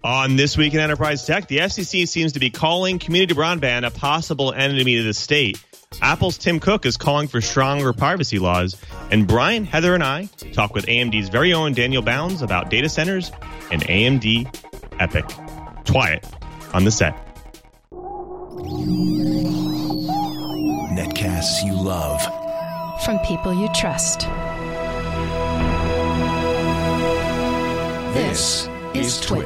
On This Week in Enterprise Tech, the FCC seems to be calling community broadband a possible enemy to the state. Apple's Tim Cook is calling for stronger privacy laws. And Brian, Heather, and I talk with AMD's very own Daniel Bounds about data centers and AMD EPYC. Twyat on the set. Netcasts you love. From people you trust. This is Twit.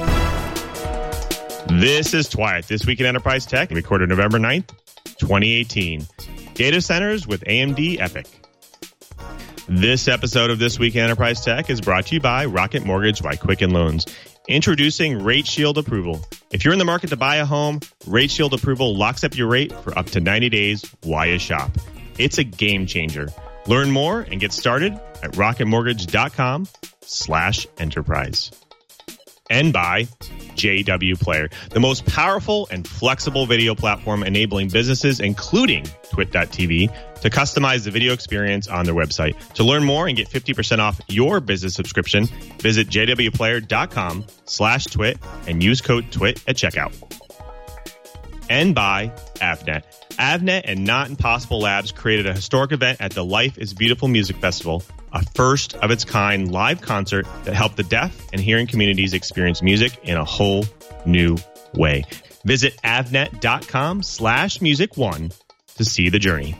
This is Twyat, This Week in Enterprise Tech, recorded November 9th, 2018. Data centers with AMD EPYC. This episode of This Week in Enterprise Tech is brought to you by Rocket Mortgage by Quicken Loans. Introducing Rate Shield Approval. If you're in the market to buy a home, Rate Shield Approval locks up your rate for up to 90 days while you shop. It's a game changer. Learn more and get started at rocketmortgage.com/enterprise. And by JW Player, the most powerful and flexible video platform enabling businesses, including Twit.tv, to customize the video experience on their website. To learn more and get 50% off your business subscription, visit jwplayer.com/twit and use code TWIT at checkout. And by Avnet. Avnet and Not Impossible Labs created a historic event at the Life is Beautiful Music Festival, a first-of-its-kind live concert that helped the deaf and hearing communities experience music in a whole new way. Visit avnet.com/music1 to see the journey.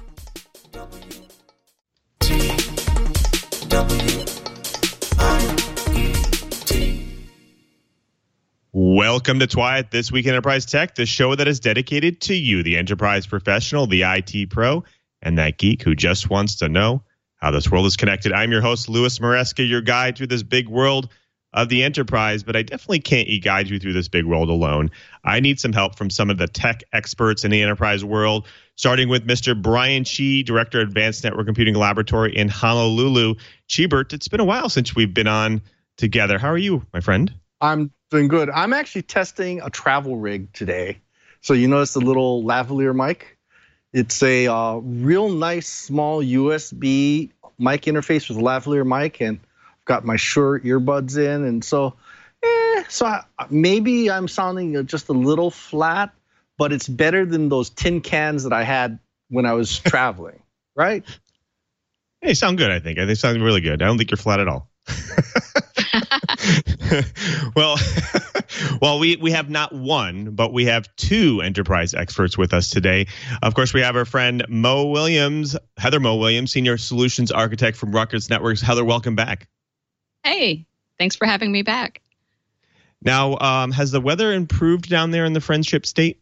Welcome to Twyat, This Week in Enterprise Tech, the show that is dedicated to you, the enterprise professional, the IT pro, and that geek who just wants to know how this world is connected. I'm your host, Louis Maresca, your guide through this big world of the enterprise, but I definitely can't guide you through this big world alone. I need some help from some of the tech experts in the enterprise world, starting with Mr. Brian Chi, Director of Advanced Network Computing Laboratory in Honolulu. Chibert, it's been a while since we've been on together. How are you, my friend? I'm doing good. I'm actually testing a travel rig today. So you notice the little lavalier mic? It's a real nice small USB mic interface with a lavalier mic, and I've got my Shure earbuds in, and maybe I'm sounding just a little flat, but it's better than those tin cans that I had when I was traveling, right? Hey, you sound good, I think. I think you sound really good. I don't think you're flat at all. Well, we have not one, but we have two enterprise experts with us today. Of course, we have our friend Mo Williams, Heather Mo Williams, Senior Solutions Architect from Ruckus Networks. Heather, welcome back. Hey, thanks for having me back. Now, has the weather improved down there in the Friendship State?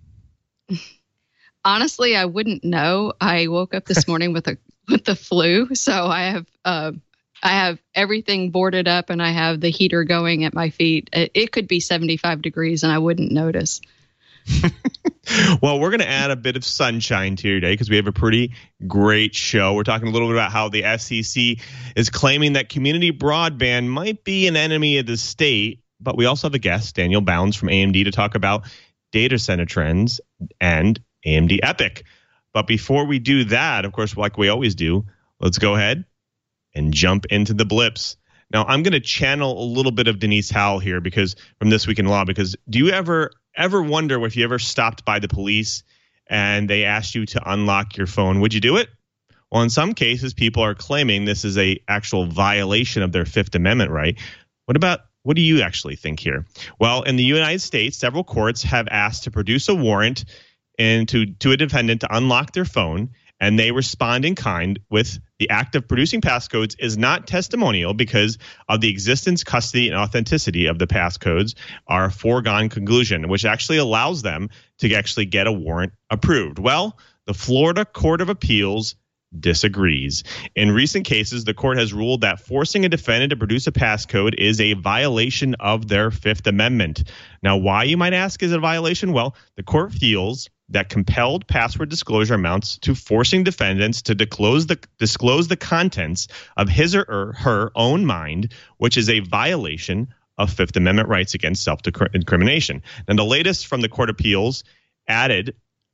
Honestly, I wouldn't know. I woke up this morning with the flu, so I have everything boarded up and I have the heater going at my feet. It could be 75 degrees and I wouldn't notice. Well, we're going to add a bit of sunshine to your day because we have a pretty great show. We're talking a little bit about how the FCC is claiming that community broadband might be an enemy of the state. But we also have a guest, Daniel Bounds from AMD, to talk about data center trends and AMD EPYC. But before we do that, of course, like we always do, let's go ahead and jump into the blips. Now, I'm going to channel a little bit of Denise Howell here because from This Week in Law, because do you ever wonder if you ever stopped by the police and they asked you to unlock your phone? Would you do it? Well, in some cases, people are claiming this is a actual violation of their Fifth Amendment right. What do you actually think here? Well, in the United States, several courts have asked to produce a warrant and to a defendant to unlock their phone, and they respond in kind with the act of producing passcodes is not testimonial because of the existence, custody, and authenticity of the passcodes are a foregone conclusion, which actually allows them to actually get a warrant approved. Well, the Florida Court of Appeals disagrees. In recent cases, the court has ruled that forcing a defendant to produce a passcode is a violation of their Fifth Amendment. Now, why, you might ask, is it a violation? Well, the court feels that compelled password disclosure amounts to forcing defendants to disclose the contents of his or her own mind, which is a violation of Fifth Amendment rights against self-incrimination. And the latest from the Court of Appeals added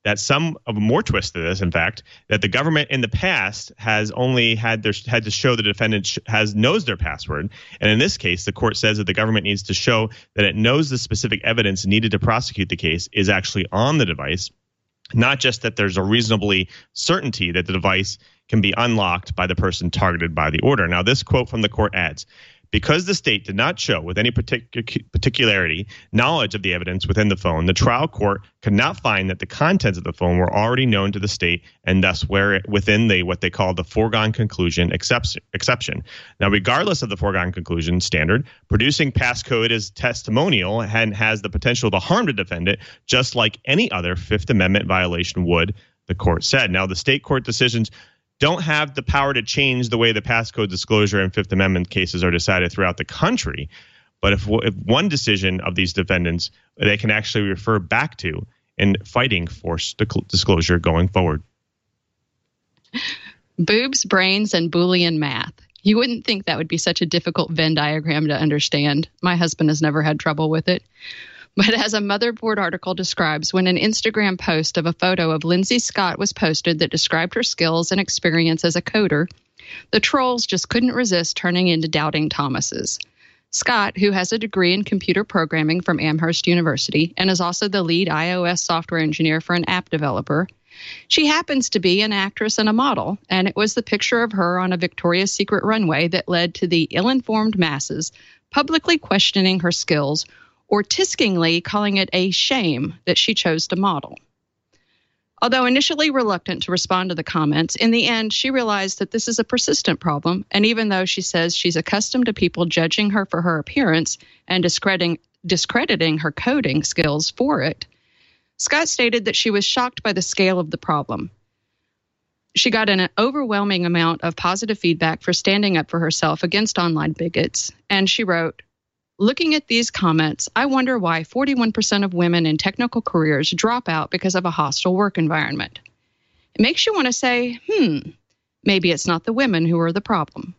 that some of more twist to this, in fact, that the government in the past has only had to show the defendant knows their password. And in this case, the court says that the government needs to show that it knows the specific evidence needed to prosecute the case is actually on the device, not just that there's a reasonably certainty that the device can be unlocked by the person targeted by the order. Now, this quote from the court adds, because the state did not show with any particularity knowledge of the evidence within the phone, the trial court could not find that the contents of the phone were already known to the state and thus were within what they call the foregone conclusion exception. Now, regardless of the foregone conclusion standard, producing passcode is testimonial and has the potential to harm the defendant, just like any other Fifth Amendment violation would, the court said. Now, the state court decisions don't have the power to change the way the passcode disclosure and Fifth Amendment cases are decided throughout the country. But if one decision of these defendants they can actually refer back to in fighting forced disclosure going forward. Boobs, brains, and Boolean math. You wouldn't think that would be such a difficult Venn diagram to understand. My husband has never had trouble with it. But as a Motherboard article describes, when an Instagram post of a photo of Lindsay Scott was posted that described her skills and experience as a coder, the trolls just couldn't resist turning into doubting Thomases. Scott, who has a degree in computer programming from Amherst University and is also the lead iOS software engineer for an app developer, she happens to be an actress and a model, and it was the picture of her on a Victoria's Secret runway that led to the ill-informed masses publicly questioning her skills or tiskingly calling it a shame that she chose to model. Although initially reluctant to respond to the comments, in the end, she realized that this is a persistent problem, and even though she says she's accustomed to people judging her for her appearance and discrediting her coding skills for it, Scott stated that she was shocked by the scale of the problem. She got an overwhelming amount of positive feedback for standing up for herself against online bigots, and she wrote, "Looking at these comments, I wonder why 41% of women in technical careers drop out because of a hostile work environment. It makes you want to say, maybe it's not the women who are the problem."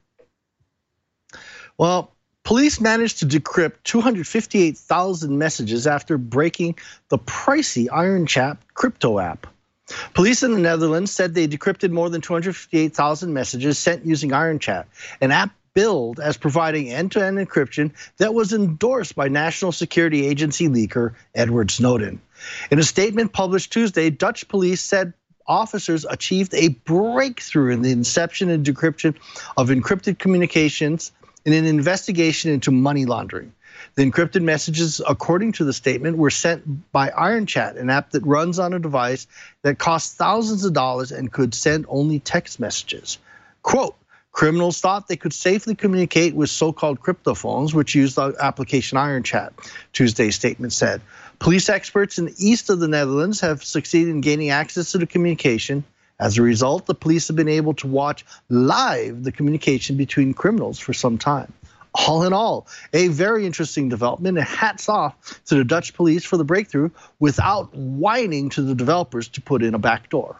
Well, police managed to decrypt 258,000 messages after breaking the pricey IronChat crypto app. Police in the Netherlands said they decrypted more than 258,000 messages sent using IronChat, an app billed as providing end-to-end encryption that was endorsed by National Security Agency leaker Edward Snowden. In a statement published Tuesday, Dutch police said officers achieved a breakthrough in the inception and decryption of encrypted communications in an investigation into money laundering. The encrypted messages, according to the statement, were sent by IronChat, an app that runs on a device that costs thousands of dollars and could send only text messages. Quote, "Criminals thought they could safely communicate with so-called cryptophones, which use the application IronChat," Tuesday's statement said. Police experts in the east of the Netherlands have succeeded in gaining access to the communication. As a result, the police have been able to watch live the communication between criminals for some time. All in all, a very interesting development, and hats off to the Dutch police for the breakthrough without whining to the developers to put in a backdoor.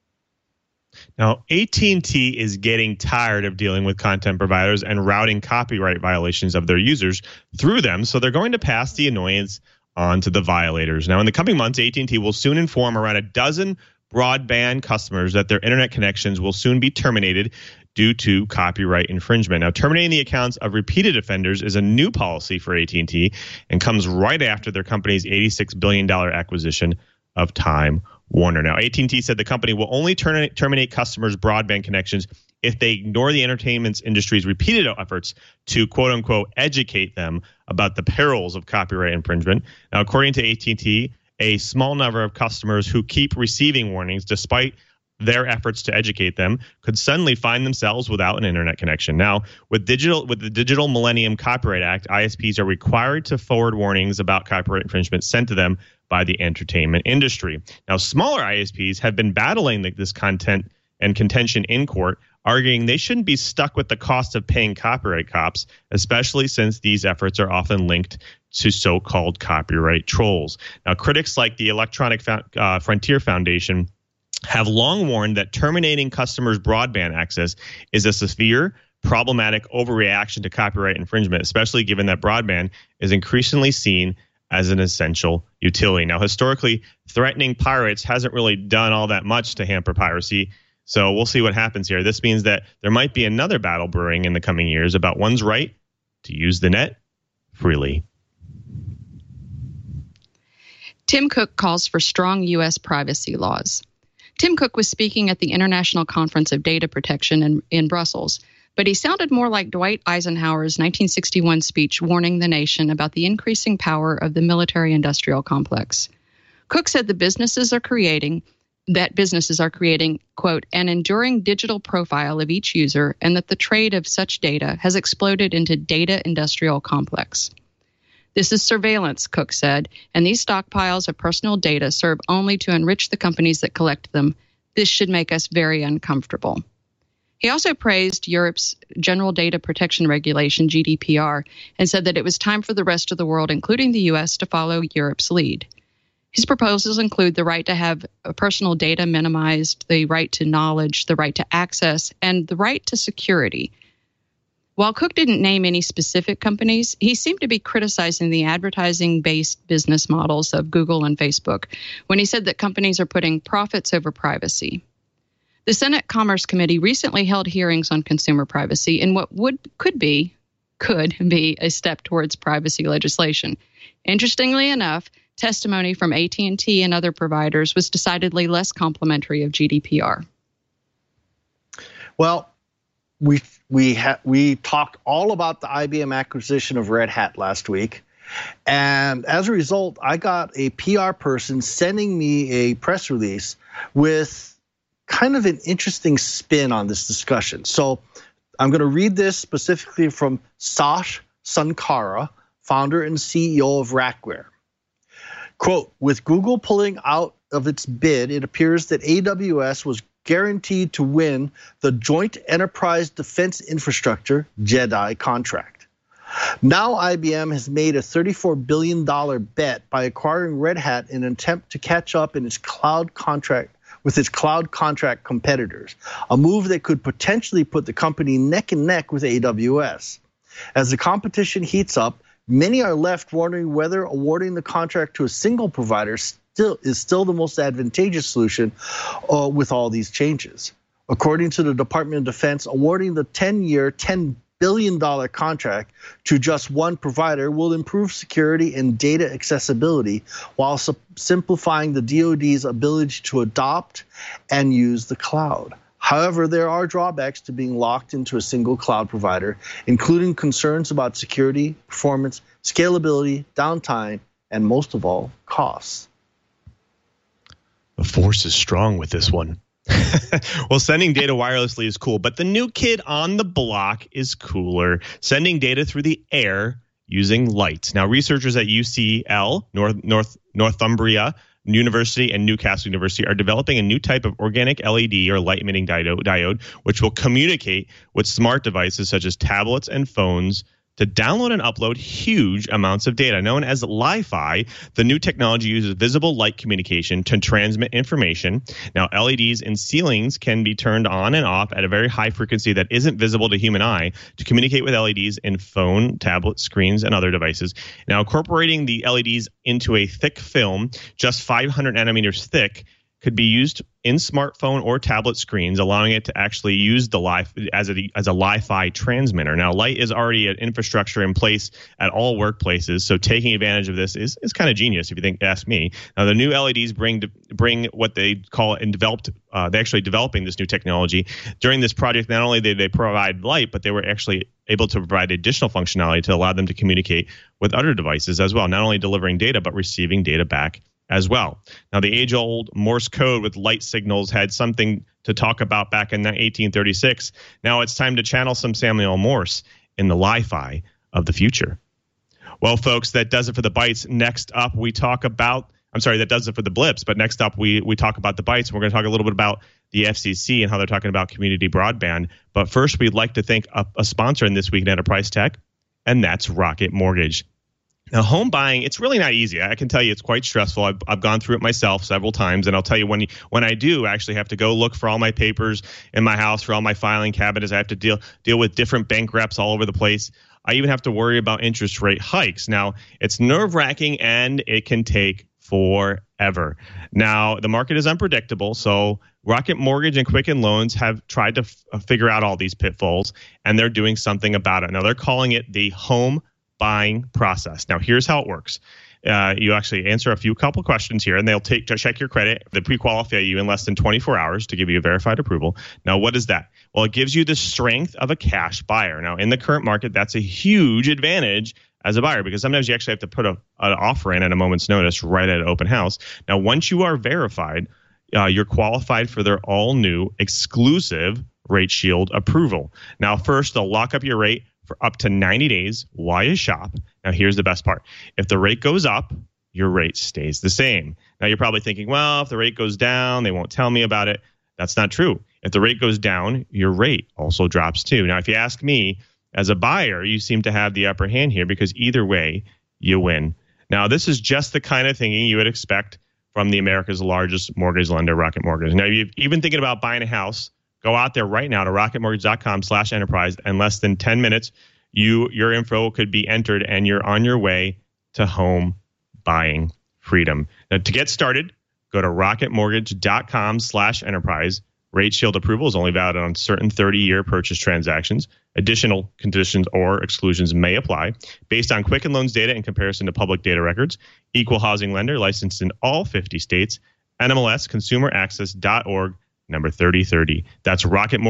Now, AT&T is getting tired of dealing with content providers and routing copyright violations of their users through them, so they're going to pass the annoyance on to the violators. Now, in the coming months, AT&T will soon inform around a dozen broadband customers that their internet connections will soon be terminated due to copyright infringement. Now, terminating the accounts of repeated offenders is a new policy for AT&T and comes right after their company's $86 billion acquisition of Time Warner. Now, AT&T said the company will only terminate customers' broadband connections if they ignore the entertainment industry's repeated efforts to, quote unquote, educate them about the perils of copyright infringement. Now, according to AT&T, a small number of customers who keep receiving warnings despite their efforts to educate them could suddenly find themselves without an internet connection. Now, with the Digital Millennium Copyright Act, ISPs are required to forward warnings about copyright infringement sent to them by the entertainment industry. Now, smaller ISPs have been battling this content and contention in court, arguing they shouldn't be stuck with the cost of paying copyright cops, especially since these efforts are often linked to so-called copyright trolls. Now, critics like the Electronic Frontier Foundation have long warned that terminating customers' broadband access is a severe, problematic overreaction to copyright infringement, especially given that broadband is increasingly seen as an essential utility. Now, historically, threatening pirates hasn't really done all that much to hamper piracy. So we'll see what happens here. This means that there might be another battle brewing in the coming years about one's right to use the net freely. Tim Cook calls for strong U.S. privacy laws. Tim Cook was speaking at the International Conference of Data Protection in Brussels, but he sounded more like Dwight Eisenhower's 1961 speech warning the nation about the increasing power of the military-industrial complex. Cook said businesses are creating, quote, an enduring digital profile of each user, and that the trade of such data has exploded into data industrial complex. This is surveillance, Cook said, and these stockpiles of personal data serve only to enrich the companies that collect them. This should make us very uncomfortable. He also praised Europe's General Data Protection Regulation, GDPR, and said that it was time for the rest of the world, including the U.S., to follow Europe's lead. His proposals include the right to have personal data minimized, the right to knowledge, the right to access, and the right to security. While Cook didn't name any specific companies, he seemed to be criticizing the advertising-based business models of Google and Facebook when he said that companies are putting profits over privacy. The Senate Commerce Committee recently held hearings on consumer privacy in what could be a step towards privacy legislation. Interestingly enough, testimony from AT&T and other providers was decidedly less complimentary of GDPR. Well, we talked all about the IBM acquisition of Red Hat last week. And as a result, I got a PR person sending me a press release with kind of an interesting spin on this discussion. So I'm going to read this specifically from Sash Sankara, founder and CEO of Rackware. Quote, with Google pulling out of its bid, it appears that AWS was guaranteed to win the Joint Enterprise Defense Infrastructure, JEDI, contract. Now IBM has made a $34 billion bet by acquiring Red Hat in an attempt to catch up in its cloud contract with its cloud contract competitors, a move that could potentially put the company neck and neck with AWS. As the competition heats up, many are left wondering whether awarding the contract to a single provider is still the most advantageous solution with all these changes. According to the Department of Defense, awarding the 10-year, $10 billion contract to just one provider will improve security and data accessibility while simplifying the DoD's ability to adopt and use the cloud. However, there are drawbacks to being locked into a single cloud provider, including concerns about security, performance, scalability, downtime, and most of all, costs. The force is strong with this one. Well, sending data wirelessly is cool, but the new kid on the block is cooler. Sending data through the air using light. Now, researchers at UCL, Northumbria University and Newcastle University are developing a new type of organic LED or light-emitting diode, which will communicate with smart devices such as tablets and phones to download and upload huge amounts of data. Known as Li-Fi, the new technology uses visible light communication to transmit information. Now, LEDs in ceilings can be turned on and off at a very high frequency that isn't visible to human eye to communicate with LEDs in phone, tablet, screens, and other devices. Now, incorporating the LEDs into a thick film, just 500 nanometers thick, could be used in smartphone or tablet screens, allowing it to actually use the as a Li-Fi transmitter. Now, light is already an infrastructure in place at all workplaces, so taking advantage of this is kind of genius, if you ask me. Now, the new LEDs bring what they call and developed. They're actually developing this new technology during this project. Not only did they provide light, but they were actually able to provide additional functionality to allow them to communicate with other devices as well, not only delivering data but receiving data back as well. Now, the age-old Morse code with light signals had something to talk about back in 1836. Now it's time to channel some Samuel Morse in the Li-Fi of the future. Well, folks, that does it for the bites. Next up, we talk about, that does it for the blips, but next up, we talk about the bites. We're going to talk a little bit about the FCC and how they're talking about community broadband. But first, we'd like to thank a sponsor in This Week in Enterprise Tech, and that's Rocket Mortgage. Now, home buying, it's really not easy. I can tell you it's quite stressful. I've gone through it myself several times, and I'll tell you when I do actually have to go look for all my papers in my house, for all my filing cabinets, I have to deal with different bank reps all over the place. I even have to worry about interest rate hikes. Now, it's nerve-wracking and it can take forever. Now, the market is unpredictable, so Rocket Mortgage and Quicken Loans have tried to figure out all these pitfalls, and they're doing something about it. Now, they're calling it the home buying process. Now, here's how it works. You actually answer a couple questions here, and they'll check your credit. They pre-qualify you in less than 24 hours to give you a verified approval. Now, what is that? Well, it gives you the strength of a cash buyer. Now, in the current market, that's a huge advantage as a buyer, because sometimes you actually have to put an offer in at a moment's notice right at an open house. Now, once you are verified, you're qualified for their all-new exclusive Rate Shield approval. Now, first, they'll lock up your rate for up to 90 days while you shop. Now, here's the best part. If the rate goes up, your rate stays the same. Now, you're probably thinking, well, if the rate goes down, they won't tell me about it. That's not true. If the rate goes down, your rate also drops too. Now, if you ask me, as a buyer, you seem to have the upper hand here because either way, you win. Now, this is just the kind of thinking you would expect from the America's largest mortgage lender, Rocket Mortgage. Now, if you've even thinking about buying a house, go out there right now to rocketmortgage.com/enterprise. In less than 10 minutes, your info could be entered and you're on your way to home buying freedom. Now, to get started, go to rocketmortgage.com/enterprise. Rate Shield approval is only valid on certain 30-year purchase transactions. Additional conditions or exclusions may apply. Based on Quicken Loans data in comparison to public data records. Equal housing lender licensed in all 50 states. NMLS consumeraccess.org, number 3030. That's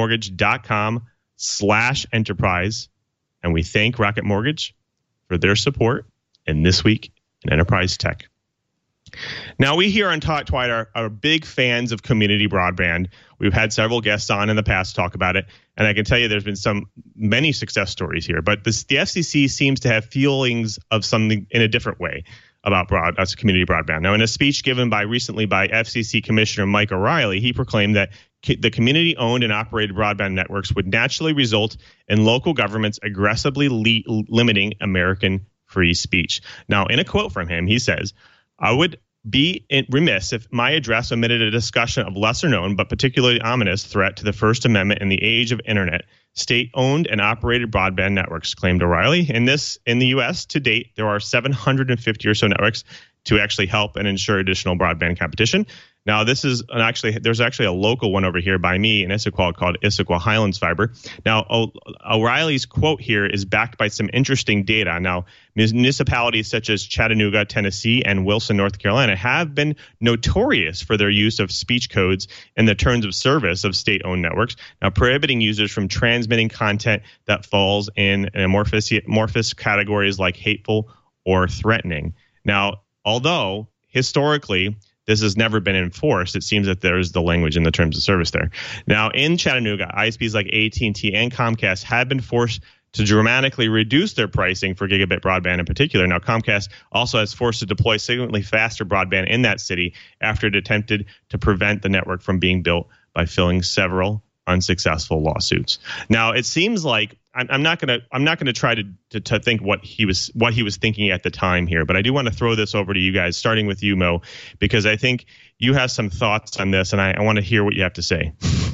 rocketmortgage.com/enterprise. And we thank Rocket Mortgage for their support in This Week in Enterprise Tech. Now, we here on Talk Twilight are big fans of community broadband. We've had several guests on in the past talk about it, and I can tell you there's been many success stories here. But the FCC seems to have feelings of something in a different way about community broadband. Now, in a speech given recently by FCC Commissioner Mike O'Rielly, he proclaimed that the community-owned and operated broadband networks would naturally result in local governments aggressively limiting American free speech. Now, in a quote from him, he says, "I would be remiss if my address omitted a discussion of lesser-known but particularly ominous threat to the First Amendment in the age of internet, state-owned and operated broadband networks," claimed O'Rielly. In the U.S. to date, there are 750 or so networks to actually help and ensure additional broadband competition. Now, there's actually a local one over here by me in Issaquah called Issaquah Highlands Fiber. Now, O'Reilly's quote here is backed by some interesting data. Now, municipalities such as Chattanooga, Tennessee, and Wilson, North Carolina have been notorious for their use of speech codes in the terms of service of state-owned networks, now prohibiting users from transmitting content that falls in amorphous categories like hateful or threatening. Now, although historically this has never been enforced, it seems that there's the language in the terms of service there. Now, in Chattanooga, ISPs like AT&T and Comcast have been forced to dramatically reduce their pricing for gigabit broadband in particular. Now, Comcast also has forced to deploy significantly faster broadband in that city after it attempted to prevent the network from being built by filing several unsuccessful lawsuits. Now, it seems like I'm not going to try to think what he was thinking at the time here, but I do want to throw this over to you guys, starting with you, Mo, because I think you have some thoughts on this, and I want to hear what you have to say.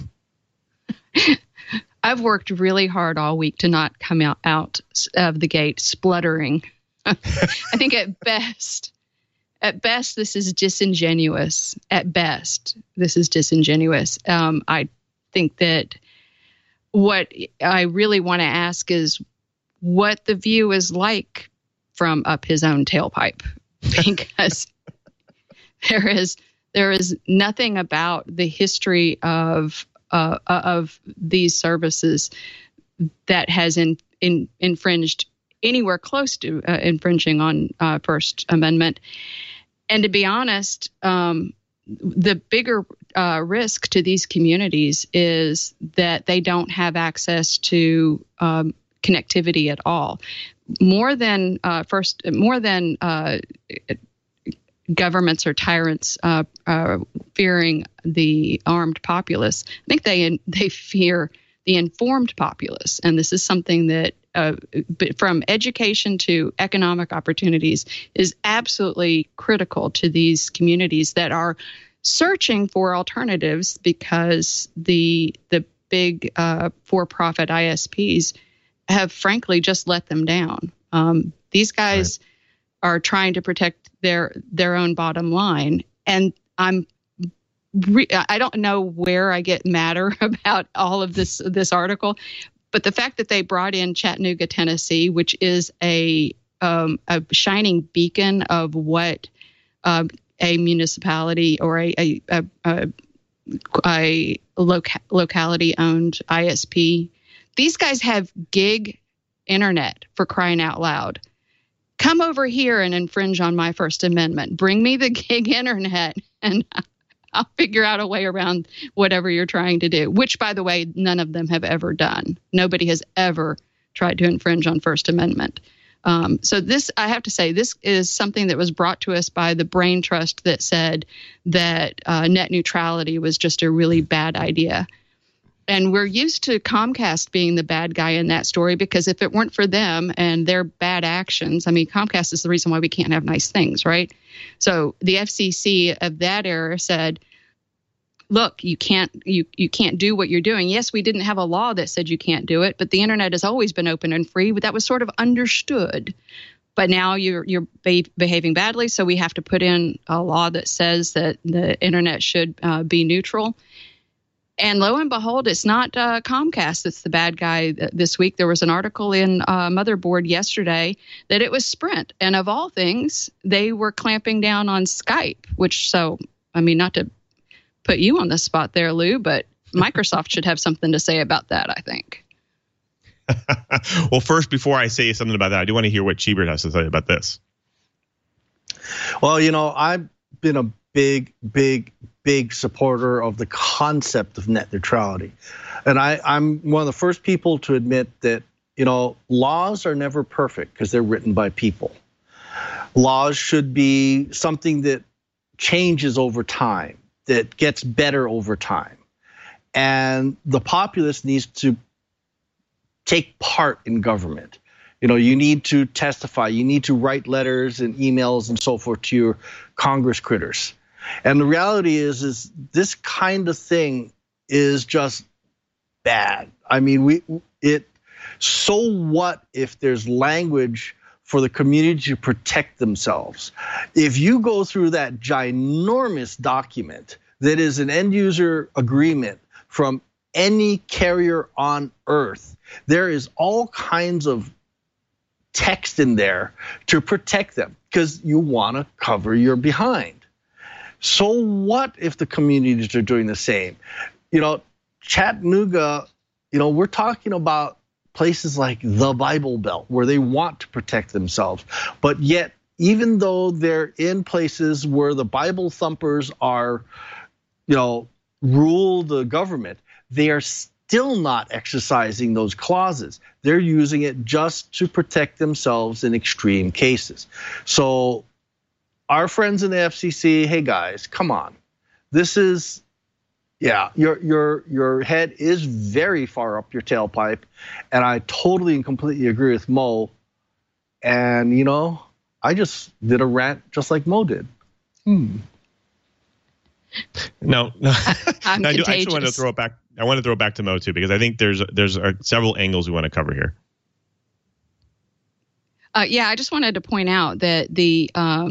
I've worked really hard all week to not come out of the gate spluttering. I think at best, this is disingenuous. At best, this is disingenuous. I think that what I really want to ask is what the view is like from up his own tailpipe, because there is nothing about the history of these services that has infringed anywhere close to infringing on First Amendment. And to be honest, the bigger risk to these communities is that they don't have access to connectivity at all. More than governments or tyrants fearing the armed populace, I think they fear the informed populace, and this is something that, from education to economic opportunities, is absolutely critical to these communities that are searching for alternatives because the big for-profit ISPs have frankly just let them down. These guys are trying to protect their own bottom line, and I don't know where I get madder about all of this article, but the fact that they brought in Chattanooga, Tennessee, which is a shining beacon of what a municipality or a locality-owned ISP. These guys have gig internet, for crying out loud. Come over here and infringe on my First Amendment. Bring me the gig internet, and I'll figure out a way around whatever you're trying to do, which, by the way, none of them have ever done. Nobody has ever tried to infringe on First Amendment. So this, I have to say, this is something that was brought to us by the Brain Trust that said that net neutrality was just a really bad idea. And we're used to Comcast being the bad guy in that story, because if it weren't for them and their bad actions, I mean, Comcast is the reason why we can't have nice things, right? So the FCC of that era said, look, you can't do what you're doing. Yes, we didn't have a law that said you can't do it, but the internet has always been open and free. But that was sort of understood. But now you're behaving badly, so we have to put in a law that says that the internet should be neutral. And lo and behold, it's not Comcast that's the bad guy this week. There was an article in Motherboard yesterday that it was Sprint. And of all things, they were clamping down on Skype, which, so, I mean, not to put you on the spot there, Lou, but Microsoft should have something to say about that, I think. Well, first, before I say something about that, I do want to hear what Cheebert has to say about this. Well, you know, I've been a big supporter of the concept of net neutrality. And I'm one of the first people to admit that, you know, laws are never perfect because they're written by people. Laws should be something that changes over time, that gets better over time. And the populace needs to take part in government. You know, you need to testify, you need to write letters and emails and so forth to your Congress critters. And the reality is this kind of thing is just bad. I mean, so what if there's language for the community to protect themselves? If you go through that ginormous document that is an end user agreement from any carrier on earth, there is all kinds of text in there to protect them because you want to cover your behind. So what if the communities are doing the same? You know, Chattanooga, you know, we're talking about places like the Bible Belt where they want to protect themselves. But yet, even though they're in places where the Bible thumpers are, you know, rule the government, they are still not exercising those clauses. They're using it just to protect themselves in extreme cases. So our friends in the FCC, hey guys, come on. This is, yeah, your head is very far up your tailpipe, and I totally and completely agree with Mo. And you know, I just did a rant just like Mo did. No. I'm I contagious. actually want to throw it back. I want to throw it back to Mo too, because I think there's several angles we want to cover here. Yeah, I just wanted to point out that the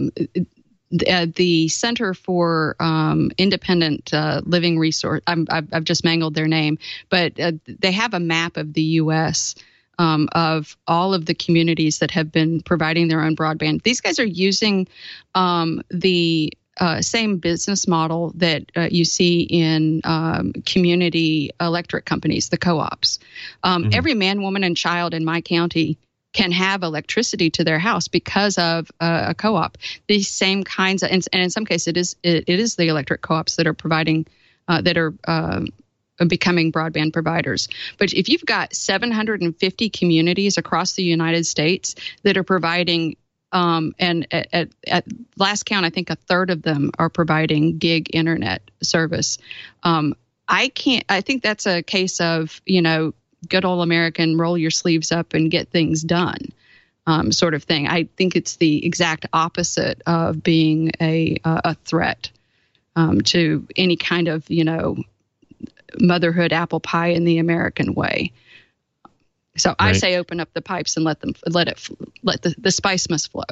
Center for Independent Living Resource, I've just mangled their name, but they have a map of the U.S. Of all of the communities that have been providing their own broadband. These guys are using the same business model that you see in community electric companies, the co-ops. Every man, woman, and child in my county can have electricity to their house because of a co-op. These same kinds of, and in some cases, it is the electric co-ops that are providing, that are becoming broadband providers. But if you've got 750 communities across the United States that are providing, and at last count, I think a third of them are providing gig internet service. I think that's a case of, you know, good old American roll your sleeves up and get things done sort of thing. I think it's the exact opposite of being a threat to any kind of, you know, motherhood apple pie in the American way. So I say open up the pipes and let the spice must flow.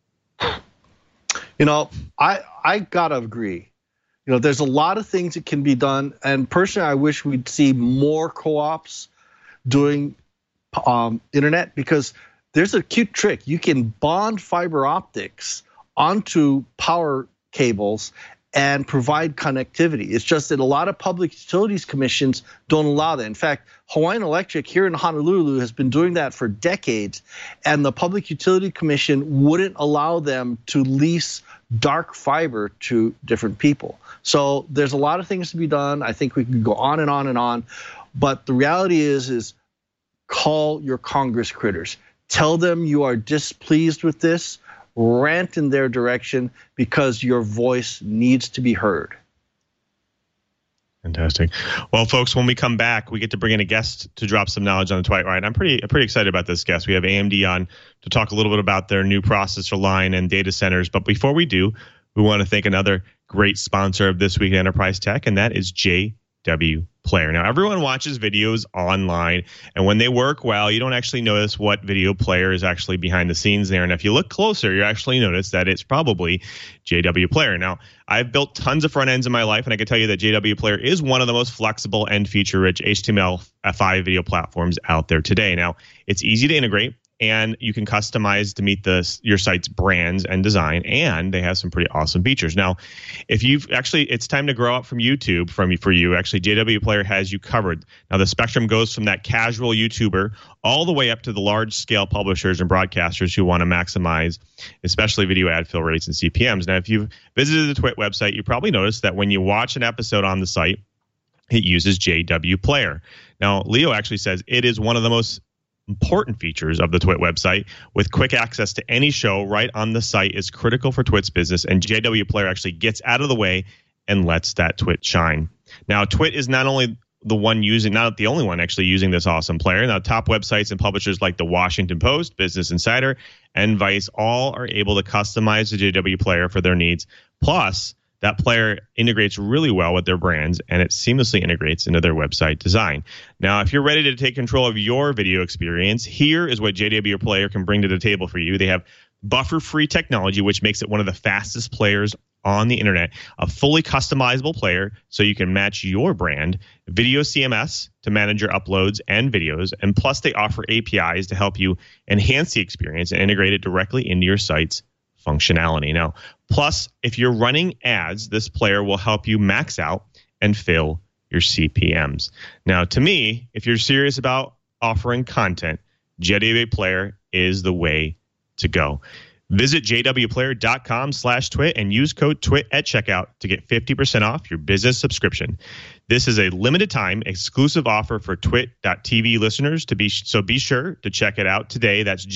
I gotta agree. There's a lot of things that can be done, and personally, I wish we'd see more co-ops doing internet, because there's a cute trick. You can bond fiber optics onto power cables and provide connectivity. It's just that a lot of public utilities commissions don't allow that. In fact, Hawaiian Electric here in Honolulu has been doing that for decades, and the Public Utility Commission wouldn't allow them to lease dark fiber to different people. So there's a lot of things to be done. I think we can go on and on and on, but the reality is call your Congress critters. Tell them you are displeased with this. Rant in their direction, because your voice needs to be heard. Fantastic. Well, folks, when we come back, we get to bring in a guest to drop some knowledge on the Twilight Riot. I'm pretty excited about this guest. We have AMD on to talk a little bit about their new processor line and data centers. But before we do, we want to thank another great sponsor of This Week in Enterprise Tech, and that is JW Player. Now, everyone watches videos online, and when they work well, you don't actually notice what video player is actually behind the scenes there. And if you look closer, you actually notice that it's probably JW Player. Now, I've built tons of front ends in my life, and I can tell you that JW Player is one of the most flexible and feature-rich HTML5 video platforms out there today. Now, it's easy to integrate, and you can customize to meet your site's brands and design, and they have some pretty awesome features. Now, if you've actually, it's time to grow up from YouTube for you. Actually, JW Player has you covered. Now, the spectrum goes from that casual YouTuber all the way up to the large-scale publishers and broadcasters who want to maximize, especially video ad fill rates and CPMs. Now, if you've visited the Twit website, you probably noticed that when you watch an episode on the site, it uses JW Player. Now, Leo actually says it is one of the most important features of the Twit website, with quick access to any show right on the site, is critical for Twit's business, and JW Player actually gets out of the way and lets that Twit shine. Now, Twit is not only not the only one actually using this awesome player. Now, top websites and publishers like the Washington Post, Business Insider, and Vice all are able to customize the JW Player for their needs. Plus, that player integrates really well with their brands, and it seamlessly integrates into their website design. Now, if you're ready to take control of your video experience, here is what JW Player can bring to the table for you. They have buffer-free technology, which makes it one of the fastest players on the internet, a fully customizable player so you can match your brand, video CMS to manage your uploads and videos, and plus they offer APIs to help you enhance the experience and integrate it directly into your site's functionality. Now, plus, if you're running ads, this player will help you max out and fill your CPMs. Now, to me, if you're serious about offering content, JW Player is the way to go. Visit jwplayer.com/twit and use code TWIT at checkout to get 50% off your business subscription. This is a limited time exclusive offer for twit.tv listeners, so be sure to check it out today. That's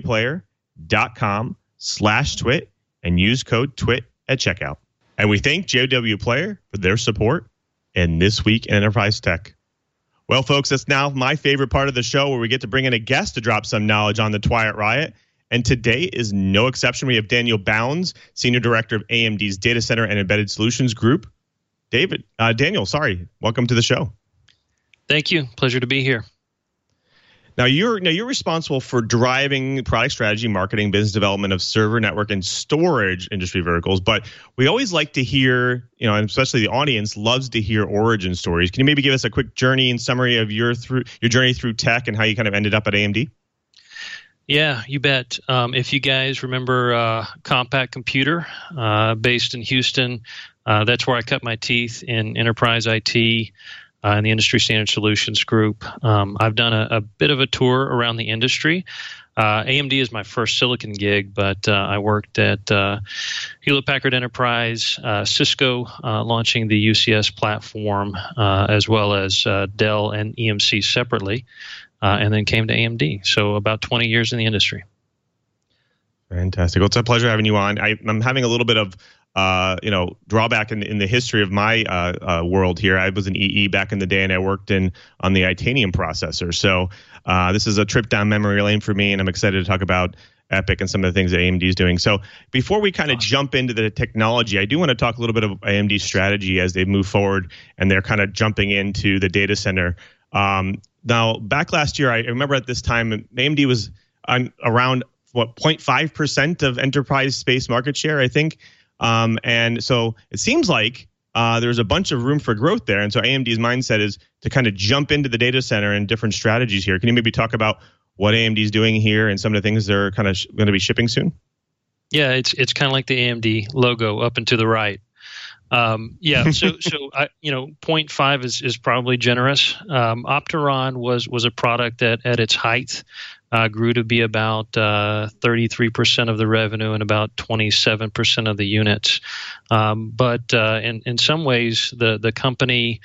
jwplayer.com/twit and use code TWIT at checkout. And we thank JW Player for their support in This Week in Enterprise Tech. Well, folks, that's now my favorite part of the show, where we get to bring in a guest to drop some knowledge on the Twilight Riot. And today is no exception. We have Daniel Bounds, Senior Director of AMD's Data Center and Embedded Solutions Group. Daniel, welcome to the show. Thank you. Pleasure to be here. Now you're responsible for driving product strategy, marketing, business development of server, network, and storage industry verticals. But we always like to hear, and especially the audience loves to hear origin stories. Can you maybe give us a quick journey and summary of your journey through tech and how you kind of ended up at AMD? Yeah, you bet. If you guys remember Compaq Computer, based in Houston, that's where I cut my teeth in enterprise IT in the Industry Standard Solutions Group. I've done a bit of a tour around the industry. AMD is my first silicon gig, but I worked at Hewlett-Packard Enterprise, Cisco launching the UCS platform, as well as Dell and EMC separately. And then came to AMD. So about 20 years in the industry. Fantastic. Well, it's a pleasure having you on. I'm having a little bit of, drawback in the history of my world here. I was an EE back in the day, and I worked on the Itanium processor. So this is a trip down memory lane for me, and I'm excited to talk about EPYC and some of the things that AMD is doing. So before we kind of jump into the technology, I do want to talk a little bit of AMD's strategy as they move forward, and they're kind of jumping into the data center. Now, back last year, I remember at this time, AMD was on around 0.5% of enterprise space market share, I think. And so it seems like there's a bunch of room for growth there. And so AMD's mindset is to kind of jump into the data center and different strategies here. Can you maybe talk about what AMD is doing here and some of the things they're kind of going to be shipping soon? Yeah, it's kind of like the AMD logo up and to the right. So 0.5 is probably generous. Opteron was a product that at its height grew to be about 33% of the revenue and about 27% of the units. But in some ways, the company,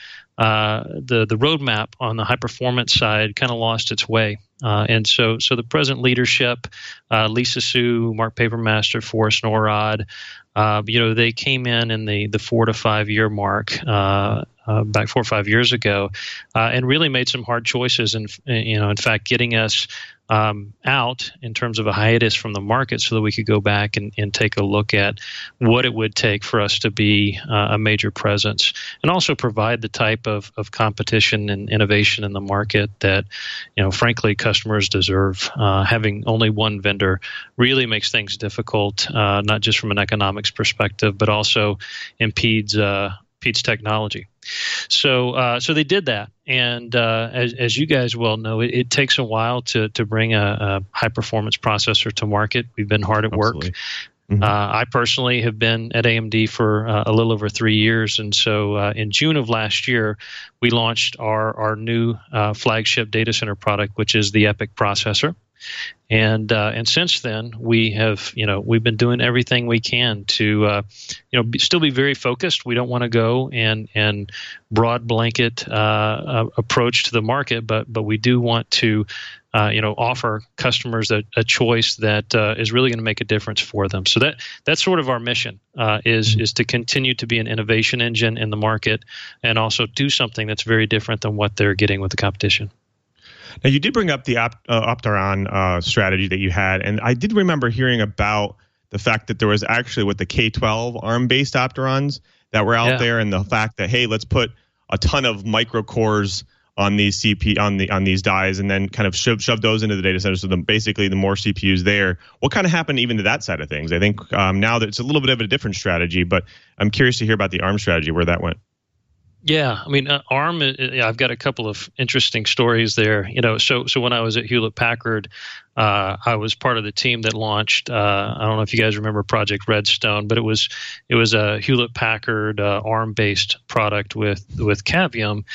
the roadmap on the high performance side kind of lost its way. And so the present leadership, Lisa Su, Mark Papermaster, Forrest Norrod, they came in the 4 to 5 year mark back 4 or 5 years ago, and really made some hard choices. And in fact, getting us out in terms of a hiatus from the market so that we could go back and take a look at what it would take for us to be a major presence, and also provide the type of competition and innovation in the market that, frankly, customers deserve. Having only one vendor really makes things difficult, not just from an economics perspective, but also impedes technology. So they did that, and as you guys well know, it takes a while to bring a high performance processor to market. We've been hard at work. Mm-hmm. I personally have been at AMD for a little over 3 years, and so in June of last year, we launched our new flagship data center product, which is the EPYC processor. And since then, we've been doing everything we can to still be very focused. We don't want to go and broad blanket approach to the market, but we do want to offer customers a choice that is really going to make a difference for them. So that's sort of our mission, is to continue to be an innovation engine in the market, and also do something that's very different than what they're getting with the competition. Now, you did bring up the Opteron strategy that you had, and I did remember hearing about the fact that there was actually with the K12 ARM-based Opterons that were out there, and the fact that, hey, let's put a ton of micro cores on these on these dies, and then kind of shove those into the data center. So basically, the more CPUs there. What kind of happened even to that side of things? I think now that it's a little bit of a different strategy, but I'm curious to hear about the ARM strategy, where that went. Yeah, I mean, ARM, I've got a couple of interesting stories there. So when I was at Hewlett Packard, I was part of the team that launched, I don't know if you guys remember Project Redstone, but it was a Hewlett Packard ARM-based product with Cavium.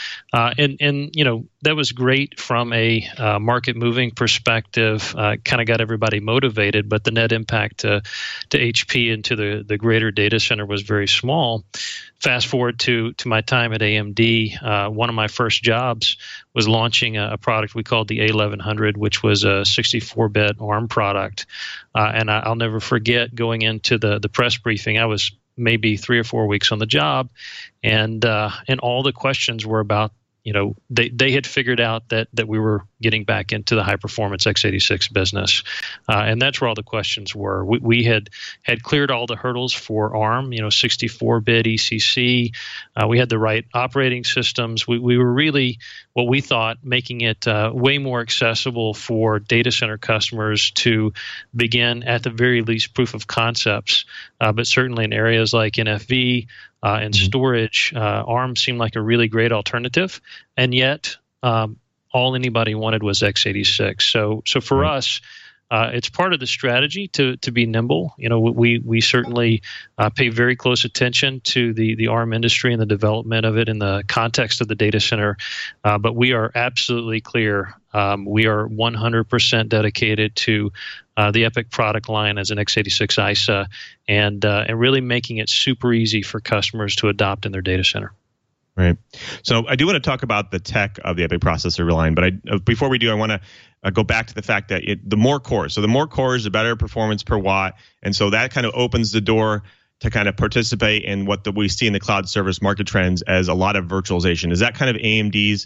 And that was great from a market-moving perspective, kind of got everybody motivated, but the net impact to HP and to the greater data center was very small. Fast forward to my time at AMD, one of my first jobs was launching a product we called the A1100, which was a 64-bit ARM product. And I'll never forget going into the press briefing. I was maybe 3 or 4 weeks on the job, and all the questions were about, they had figured out that we were getting back into the high performance x86 business, and that's where all the questions were. We had cleared all the hurdles for ARM, 64-bit ECC. We had the right operating systems. We were really, what we thought, making it way more accessible for data center customers to begin at the very least proof of concepts, but certainly in areas like NFV and storage, ARM seemed like a really great alternative, and yet all anybody wanted was x86. So for us, it's part of the strategy to be nimble. We certainly pay very close attention to the ARM industry and the development of it in the context of the data center, but we are absolutely clear. We are 100% dedicated to the EPYC product line as an x86 ISA, and really making it super easy for customers to adopt in their data center. Right. So I do want to talk about the tech of the EPYC processor line, but before we do, I want to go back to the fact that the more cores. So the more cores, the better performance per watt, and so that kind of opens the door to kind of participate in what we see in the cloud service market trends as a lot of virtualization. Is that kind of AMD's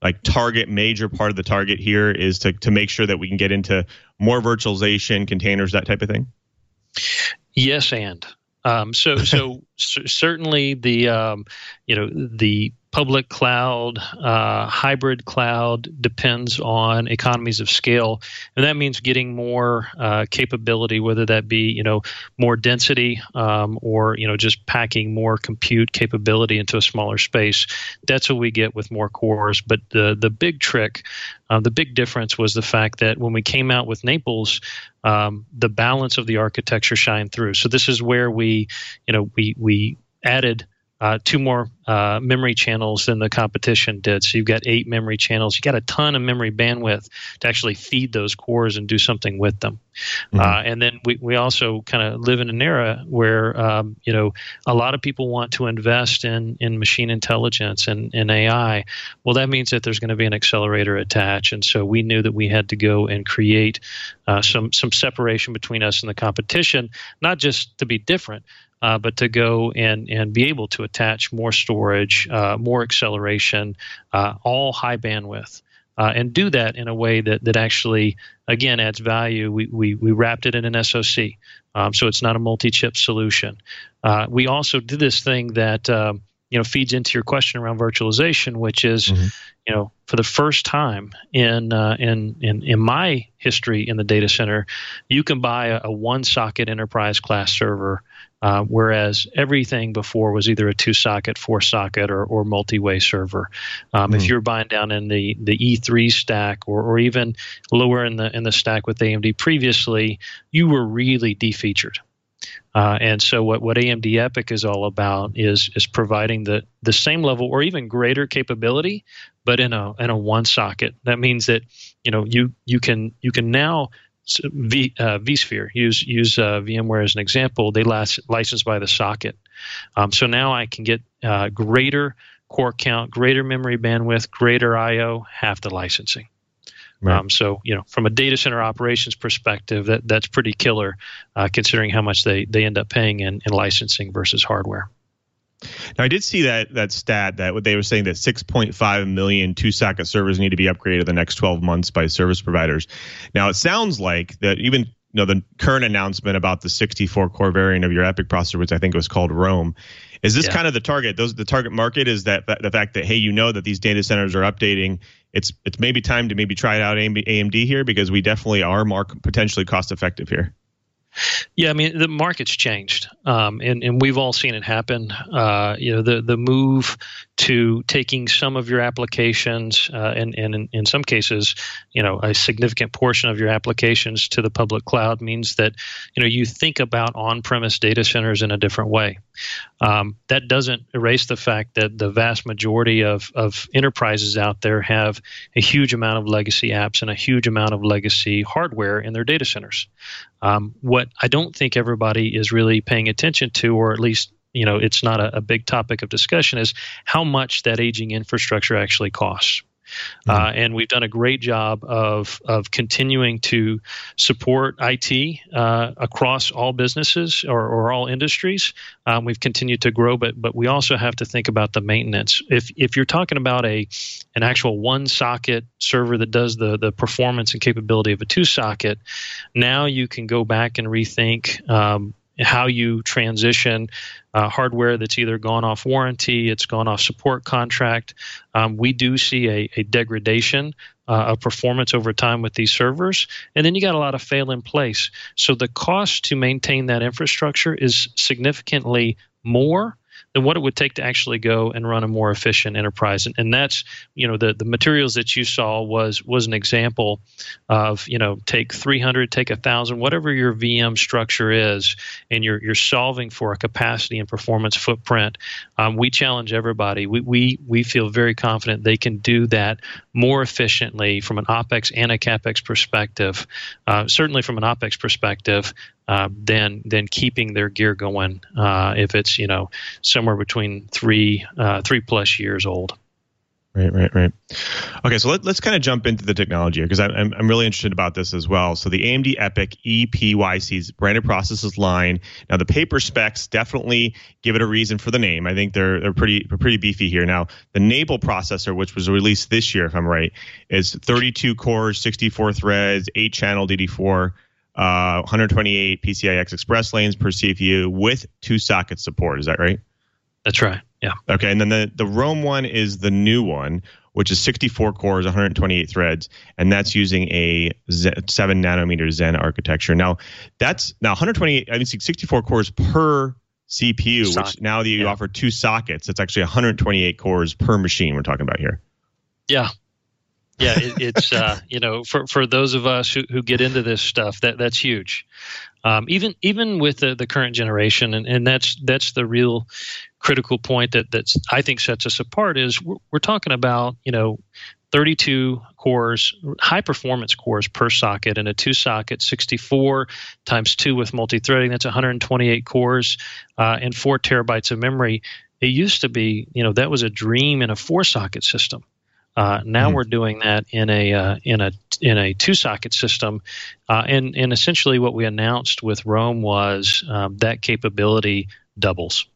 major part of the target here is to make sure that we can get into more virtualization, containers, that type of thing? Yes, and. So certainly the public cloud, hybrid cloud depends on economies of scale, and that means getting more capability, whether that be more density or just packing more compute capability into a smaller space. That's what we get with more cores. But the big trick, the big difference was the fact that when we came out with Naples, the balance of the architecture shined through. So this is where we added 2 more memory channels than the competition did. So you've got 8 memory channels. You got a ton of memory bandwidth to actually feed those cores and do something with them. Mm-hmm. And then we also kind of live in an era where a lot of people want to invest in machine intelligence and AI. Well, that means that there's going to be an accelerator attached, and so we knew that we had to go and create some separation between us and the competition, not just to be different, but to go and be able to attach more storage, more acceleration, all high bandwidth, and do that in a way that actually, again, adds value. We wrapped it in an SoC, so it's not a multi-chip solution. We also did this thing that feeds into your question around virtualization, which is, for the first time in my history in the data center, you can buy a 1-socket enterprise class server, whereas everything before was either a 2-socket, 4-socket, or multi-way server. If you're buying down in the E3 stack or even lower in the stack with AMD previously, you were really defeatured. And so what AMD EPYC is all about is providing the same level or even greater capability, but in a 1-socket. That means that you can now vSphere, use VMware as an example. They license by the socket. So now I can get greater core count, greater memory bandwidth, greater I/O, half the licensing. Right. So from a data center operations perspective, that's pretty killer, considering how much they end up paying in licensing versus hardware. Now, I did see that stat that what they were saying that 6.5 million 2-socket servers need to be upgraded in the next 12 months by service providers. Now, it sounds like that even the current announcement about the 64-core variant of your EPYC processor, which I think was called Rome, is this kind of the target? The target market is that the fact that that these data centers are updating. It's maybe time to maybe try it out AMD here, because we definitely are more potentially cost effective here. Yeah, I mean, the market's changed, and we've all seen it happen. The move to taking some of your applications and in some cases, a significant portion of your applications to the public cloud means that, you think about on-premise data centers in a different way. That doesn't erase the fact that the vast majority of enterprises out there have a huge amount of legacy apps and a huge amount of legacy hardware in their data centers. What I don't think everybody is really paying attention to, or at least it's not a big topic of discussion, is how much that aging infrastructure actually costs. And we've done a great job of continuing to support IT across all businesses or all industries. We've continued to grow, but we also have to think about the maintenance. If you're talking about an actual 1-socket server that does the performance and capability of a 2-socket, now you can go back and rethink how you transition hardware that's either gone off warranty, it's gone off support contract. We do see a degradation of performance over time with these servers, and then you got a lot of fail in place. So the cost to maintain that infrastructure is significantly more than what it would take to actually go and run a more efficient enterprise. And that's, the materials that you saw was an example of, take 300, take 1,000, whatever your VM structure is, and you're solving for a capacity and performance footprint. We challenge everybody. We feel very confident they can do that more efficiently from an OpEx and a CapEx perspective. Certainly from an OpEx perspective, than keeping their gear going if it's somewhere between 3+ years old. Right. Okay, so let's kind of jump into the technology here, because I'm really interested about this as well. So the AMD EPYC EPYC's branded processors line. Now the paper specs definitely give it a reason for the name. I think they're pretty beefy here. Now the Naples processor, which was released this year, if I'm right, is 32 cores, 64 threads, 8-channel DD4. 128 PCIe Express lanes per CPU with 2-socket support. Is that right? That's right. Yeah. Okay, and then the Rome one is the new one, which is 64 cores, 128 threads, and that's using a 7 nanometer Zen architecture. Now, that's 128. I mean, 64 cores per CPU, which now that you offer 2 sockets, it's actually 128 cores per machine we're talking about here. Yeah. Yeah, it's for those of us who get into this stuff, that's huge. Even with the current generation, and that's the real critical point that's I think sets us apart is we're talking about 32 cores, high performance cores per socket, and a 2-socket 64 times 2 with multi-threading. That's 128 cores and 4 terabytes of memory. It used to be that was a dream in a 4-socket system. Now we're doing that in a 2-socket system, and essentially what we announced with Rome was that capability doubles.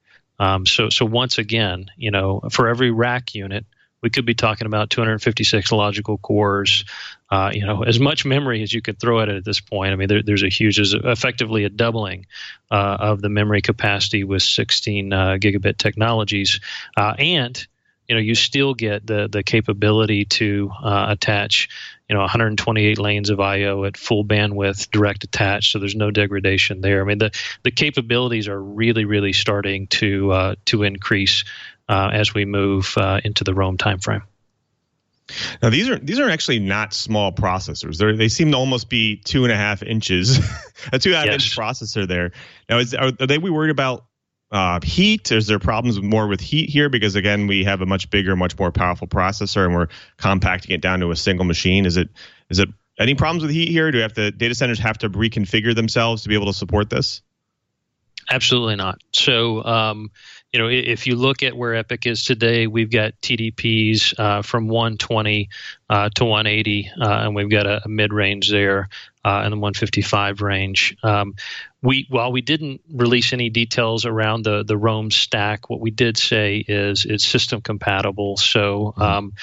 So once again, for every rack unit, we could be talking about 256 logical cores, as much memory as you could throw at it at this point. I mean, there's effectively a doubling of the memory capacity with 16 gigabit technologies, and you still get the capability to attach 128 lanes of I/O at full bandwidth, direct attach, so there's no degradation there. I mean, the capabilities are really, really starting to increase as we move into the Rome timeframe. Now, these are actually not small processors. They seem to almost be 2.5 inches, a 2.5-inch processor there. Now, are they worried about heat? Is there problems more with heat here? Because again, we have a much bigger, much more powerful processor, and we're compacting it down to a single machine. Is it any problems with heat here? Do data centers have to reconfigure themselves to be able to support this? Absolutely not. So, if you look at where EPYC is today, we've got TDPs from 120 to 180, and we've got a mid-range there in the 155 range. While we didn't release any details around the Rome stack, what we did say is it's system compatible. So,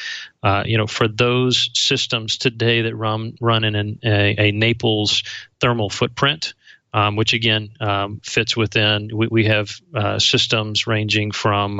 for those systems today that run in a Naples thermal footprint, which again fits within. We have systems ranging from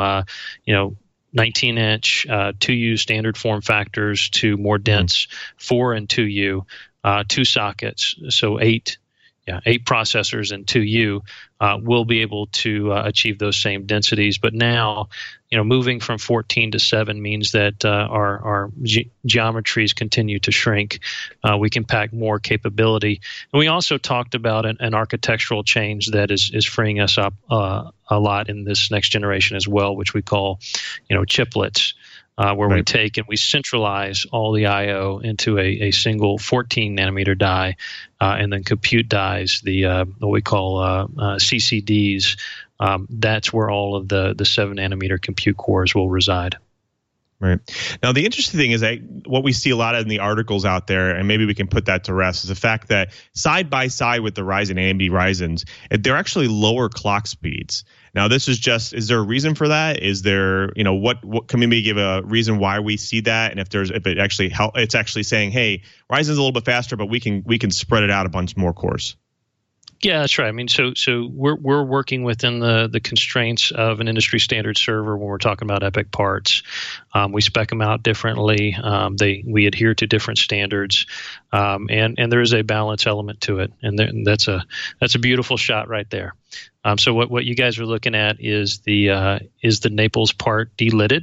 19-inch 2U standard form factors to more dense 4 and 2U 2 sockets, so 8 processors and 2U will be able to achieve those same densities. But now, moving from 14 to 7 means that our geometries continue to shrink. We can pack more capability. And we also talked about an architectural change that is freeing us up a lot in this next generation as well, which we call, chiplets. Where we take and we centralize all the I/O into a single 14 nanometer die, and then compute dies, the what we call CCDs. That's where all of the 7 nanometer compute cores will reside. Right. Now, the interesting thing is that what we see a lot in the articles out there, and maybe we can put that to rest, is the fact that side by side with the Ryzen AMD Ryzens, they're actually lower clock speeds. Now, this is there a reason for that? Is there, what can we maybe give a reason why we see that? And if it actually it's actually saying, hey, Ryzen's a little bit faster, but we can spread it out a bunch more cores. Yeah, that's right. I mean, so we're working within the constraints of an industry standard server when we're talking about EPYC parts. We spec them out differently. We adhere to different standards, and there is a balance element to it, and that's a beautiful shot right there. So what you guys are looking at is the Naples part delidded.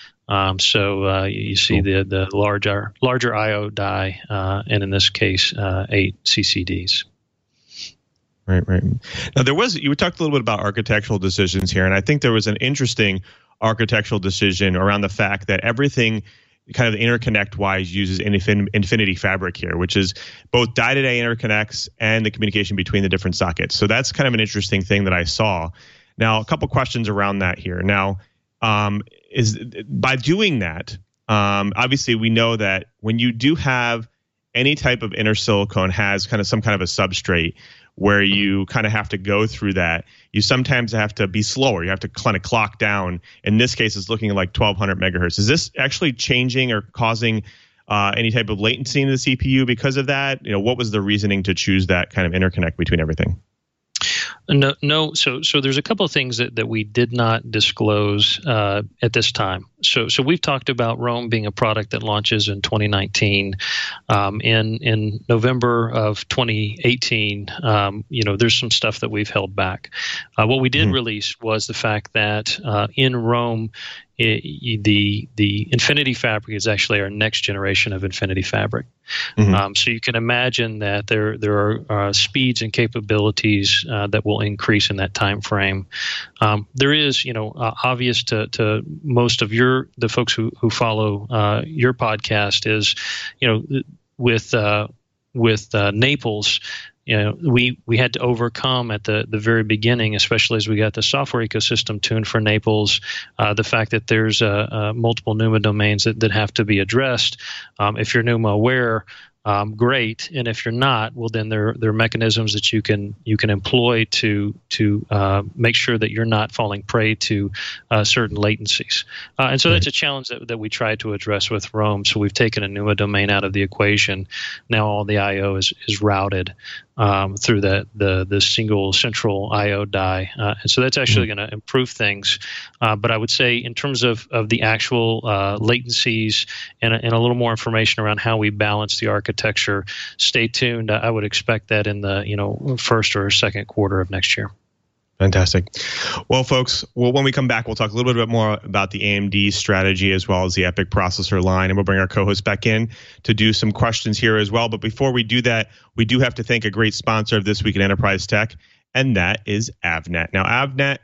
So you see the larger I/O die, and in this case, 8 CCDs. Right. Now, you talked a little bit about architectural decisions here, and I think there was an interesting architectural decision around the fact that everything kind of interconnect-wise uses Infinity Fabric here, which is both die-to-die interconnects and the communication between the different sockets. So that's kind of an interesting thing that I saw. Now, a couple questions around that here. Now, is by doing that, obviously we know that when you do have any type of inner silicon has kind of some kind of a substrate where you kind of have to go through that, you sometimes have to be slower. You have to kind of clock down. In this case, it's looking like 1200 megahertz. Is this actually changing or causing any type of latency in the CPU because of that? What was the reasoning to choose that kind of interconnect between everything? No. So there's a couple of things that we did not disclose at this time. So we've talked about Roam being a product that launches in 2019. In November of 2018, there's some stuff that we've held back. What we did release was the fact that in Roam, the Infinity Fabric is actually our next generation of Infinity Fabric. So you can imagine that there are speeds and capabilities that will increase in that time frame. There is, obvious to most of the folks who follow your podcast is, with Naples. We had to overcome at the very beginning, especially as we got the software ecosystem tuned for Naples, the fact that there's multiple NUMA domains that have to be addressed. If you're NUMA aware, great, and if you're not, well, then there are mechanisms that you can employ to make sure that you're not falling prey to certain latencies. And so that's a challenge that we try to address with Roam. So we've taken a NUMA domain out of the equation. Now all the I/O is routed through the single central I/O die, and so that's actually going to improve things. But I would say in terms of the actual latencies and a little more information around how we balance the architecture, stay tuned. I would expect that in the first or second quarter of next year. Fantastic. Well, folks, when we come back, we'll talk a little bit more about the AMD strategy as well as the EPYC processor line, and we'll bring our co-host back in to do some questions here as well. But before we do that, we do have to thank a great sponsor of This Week in Enterprise Tech, and that is Avnet. Now, Avnet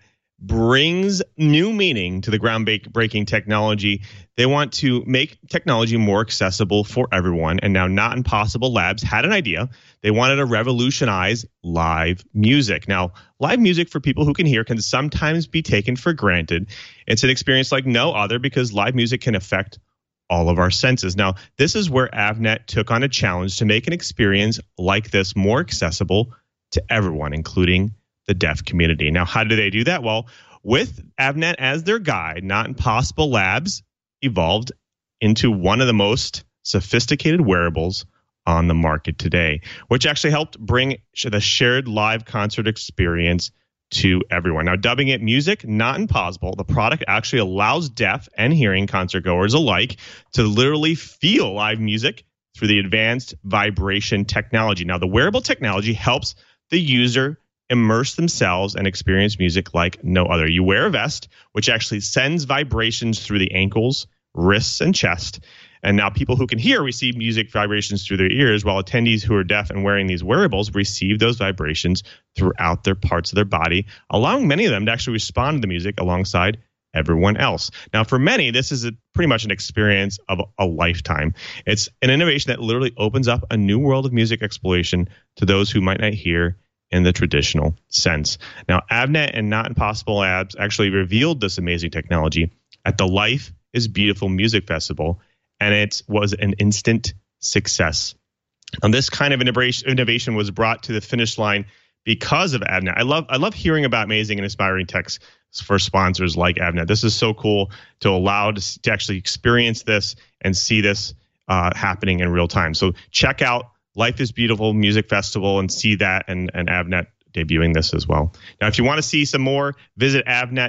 brings new meaning to the groundbreaking technology. They want to make technology more accessible for everyone, and now Not Impossible Labs had an idea. They wanted to revolutionize live music. Now, live music for people who can hear can sometimes be taken for granted. It's an experience like no other because live music can affect all of our senses. Now, this is where Avnet took on a challenge to make an experience like this more accessible to everyone, including the deaf community. Now, how did they do that? Well, with Avnet as their guide, Not Impossible Labs evolved into one of the most sophisticated wearables on the market today, which actually helped bring the shared live concert experience to everyone. Now, dubbing it Music Not Impossible, the product actually allows deaf and hearing concert goers alike to literally feel live music through the advanced vibration technology. Now, the wearable technology helps the user immerse themselves and experience music like no other. You wear a vest, which actually sends vibrations through the ankles, wrists, and chest. And now people who can hear receive music vibrations through their ears, while attendees who are deaf and wearing these wearables receive those vibrations throughout their parts of their body, allowing many of them to actually respond to the music alongside everyone else. Now, for many, this is pretty much an experience of a lifetime. It's an innovation that literally opens up a new world of music exploration to those who might not hear in the traditional sense. Now, Avnet and Not Impossible Labs actually revealed this amazing technology at the Life is Beautiful Music Festival, and it was an instant success. And this kind of innovation was brought to the finish line because of Avnet. I love hearing about amazing and inspiring techs for sponsors like Avnet. This is so cool to allow to actually experience this and see this happening in real time. So check out Life is Beautiful Music Festival and see that and Avnet debuting this as well. Now, if you want to see some more, visit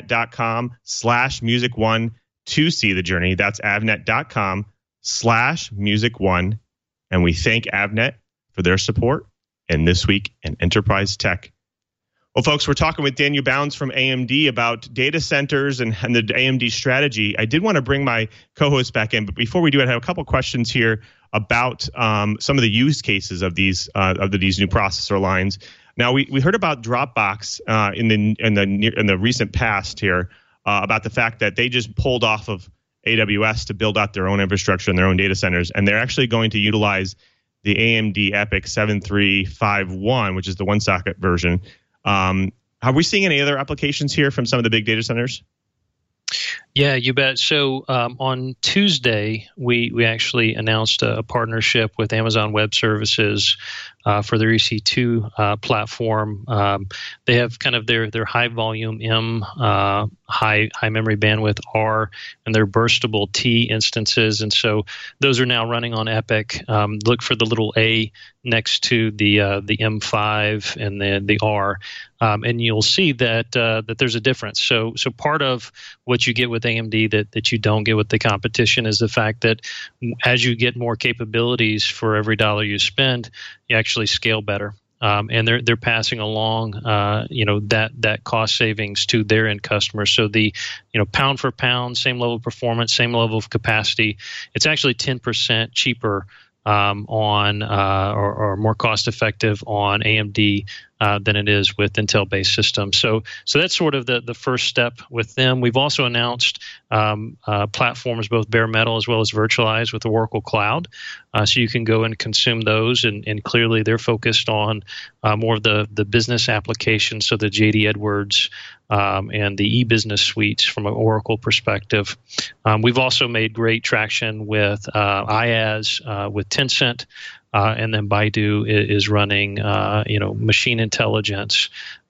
avnet.com/music1 to see the journey. That's avnet.com/music1. And we thank Avnet for their support in This Week in Enterprise Tech. Well, folks, we're talking with Daniel Bounds from AMD about data centers and the AMD strategy. I did want to bring my co-host back in, but before we do it, I have a couple questions here about some of the use cases of these new processor lines. Now, we heard about Dropbox in the recent past here about the fact that they just pulled off of AWS to build out their own infrastructure and their own data centers, and they're actually going to utilize the AMD EPYC 7351, which is the one-socket version. Are we seeing any other applications here from some of the big data centers? Yeah, you bet. So on Tuesday, we actually announced a partnership with Amazon Web Services for their EC2 platform. They have kind of their high volume M, high memory bandwidth R, and their burstable T instances. And so those are now running on EPYC. Look for the little A next to the M5 and the R, and you'll see that there's a difference. So part of what you get with AMD that you don't get with the competition is the fact that as you get more capabilities for every dollar you spend, you actually scale better. And they're passing along, that cost savings to their end customers. So the, pound for pound, same level of performance, same level of capacity, it's actually 10% cheaper or more cost effective on AMD than it is with Intel-based systems. So that's sort of the first step with them. We've also announced platforms, both bare metal as well as virtualized, with Oracle Cloud. So you can go and consume those, and clearly they're focused on more of the business applications, so the JD Edwards and the e-business suites from an Oracle perspective. We've also made great traction with IaaS, with Tencent. And then Baidu is running, machine intelligence,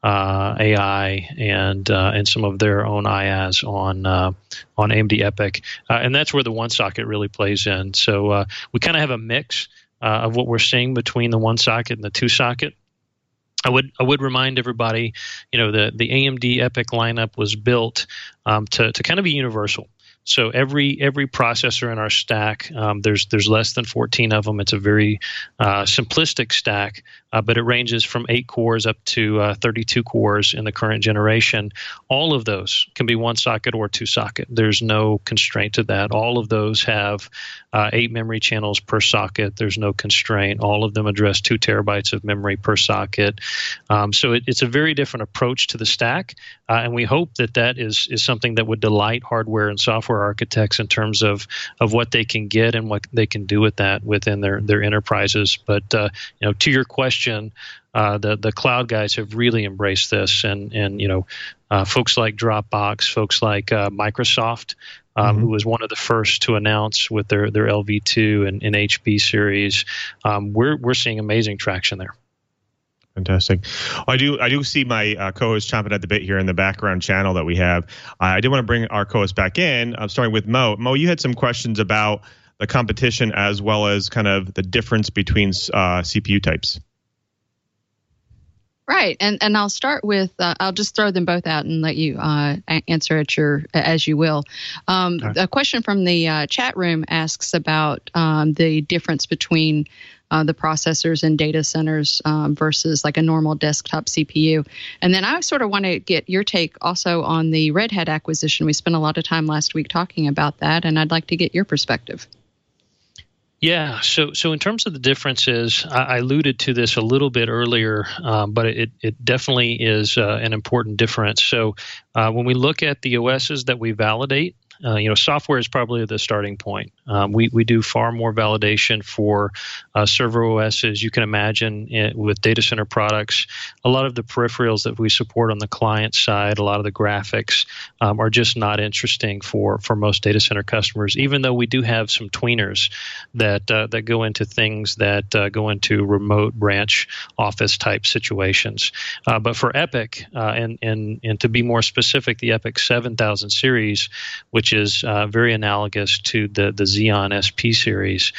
AI, and some of their own IaaS on AMD EPYC, and that's where the one socket really plays in. So we kind of have a mix of what we're seeing between the one socket and the two socket. I would remind everybody, the AMD EPYC lineup was built to kind of be universal. So every processor in our stack, there's less than 14 of them. It's a very simplistic stack, but it ranges from 8 cores up to 32 cores in the current generation. All of those can be one socket or two socket. There's no constraint to that. All of those have 8 memory channels per socket. There's no constraint. All of them address 2 terabytes of memory per socket. So it's a very different approach to the stack, and we hope that is something that would delight hardware and software architects in terms of what they can get and what they can do with that within their enterprises. But to your question, the cloud guys have really embraced this, and folks like Dropbox, folks like Microsoft, who was one of the first to announce with their LV2 and HP series. We're seeing amazing traction there. Fantastic. I do see my co-host chomping at the bit here in the background channel that we have. I did want to bring our co-host back in, starting with Mo. Mo, you had some questions about the competition as well as kind of the difference between CPU types. Right, and I'll start with I'll just throw them both out and let you answer as you will. Okay. A question from the chat room asks about the difference between the processors in data centers versus like a normal desktop CPU. And then I sort of want to get your take also on the Red Hat acquisition. We spent a lot of time last week talking about that, and I'd like to get your perspective. Yeah, so in terms of the differences, I alluded to this a little bit earlier, but it definitely is an important difference. So when we look at the OSs that we validate, software is probably the starting point. We do far more validation for server OSs. You can imagine with data center products, a lot of the peripherals that we support on the client side, a lot of the graphics are just not interesting for most data center customers, even though we do have some tweeners that go into things that go into remote branch office type situations. But for EPYC, and to be more specific, the EPYC 7000 series, which is very analogous to the Xeon SP series.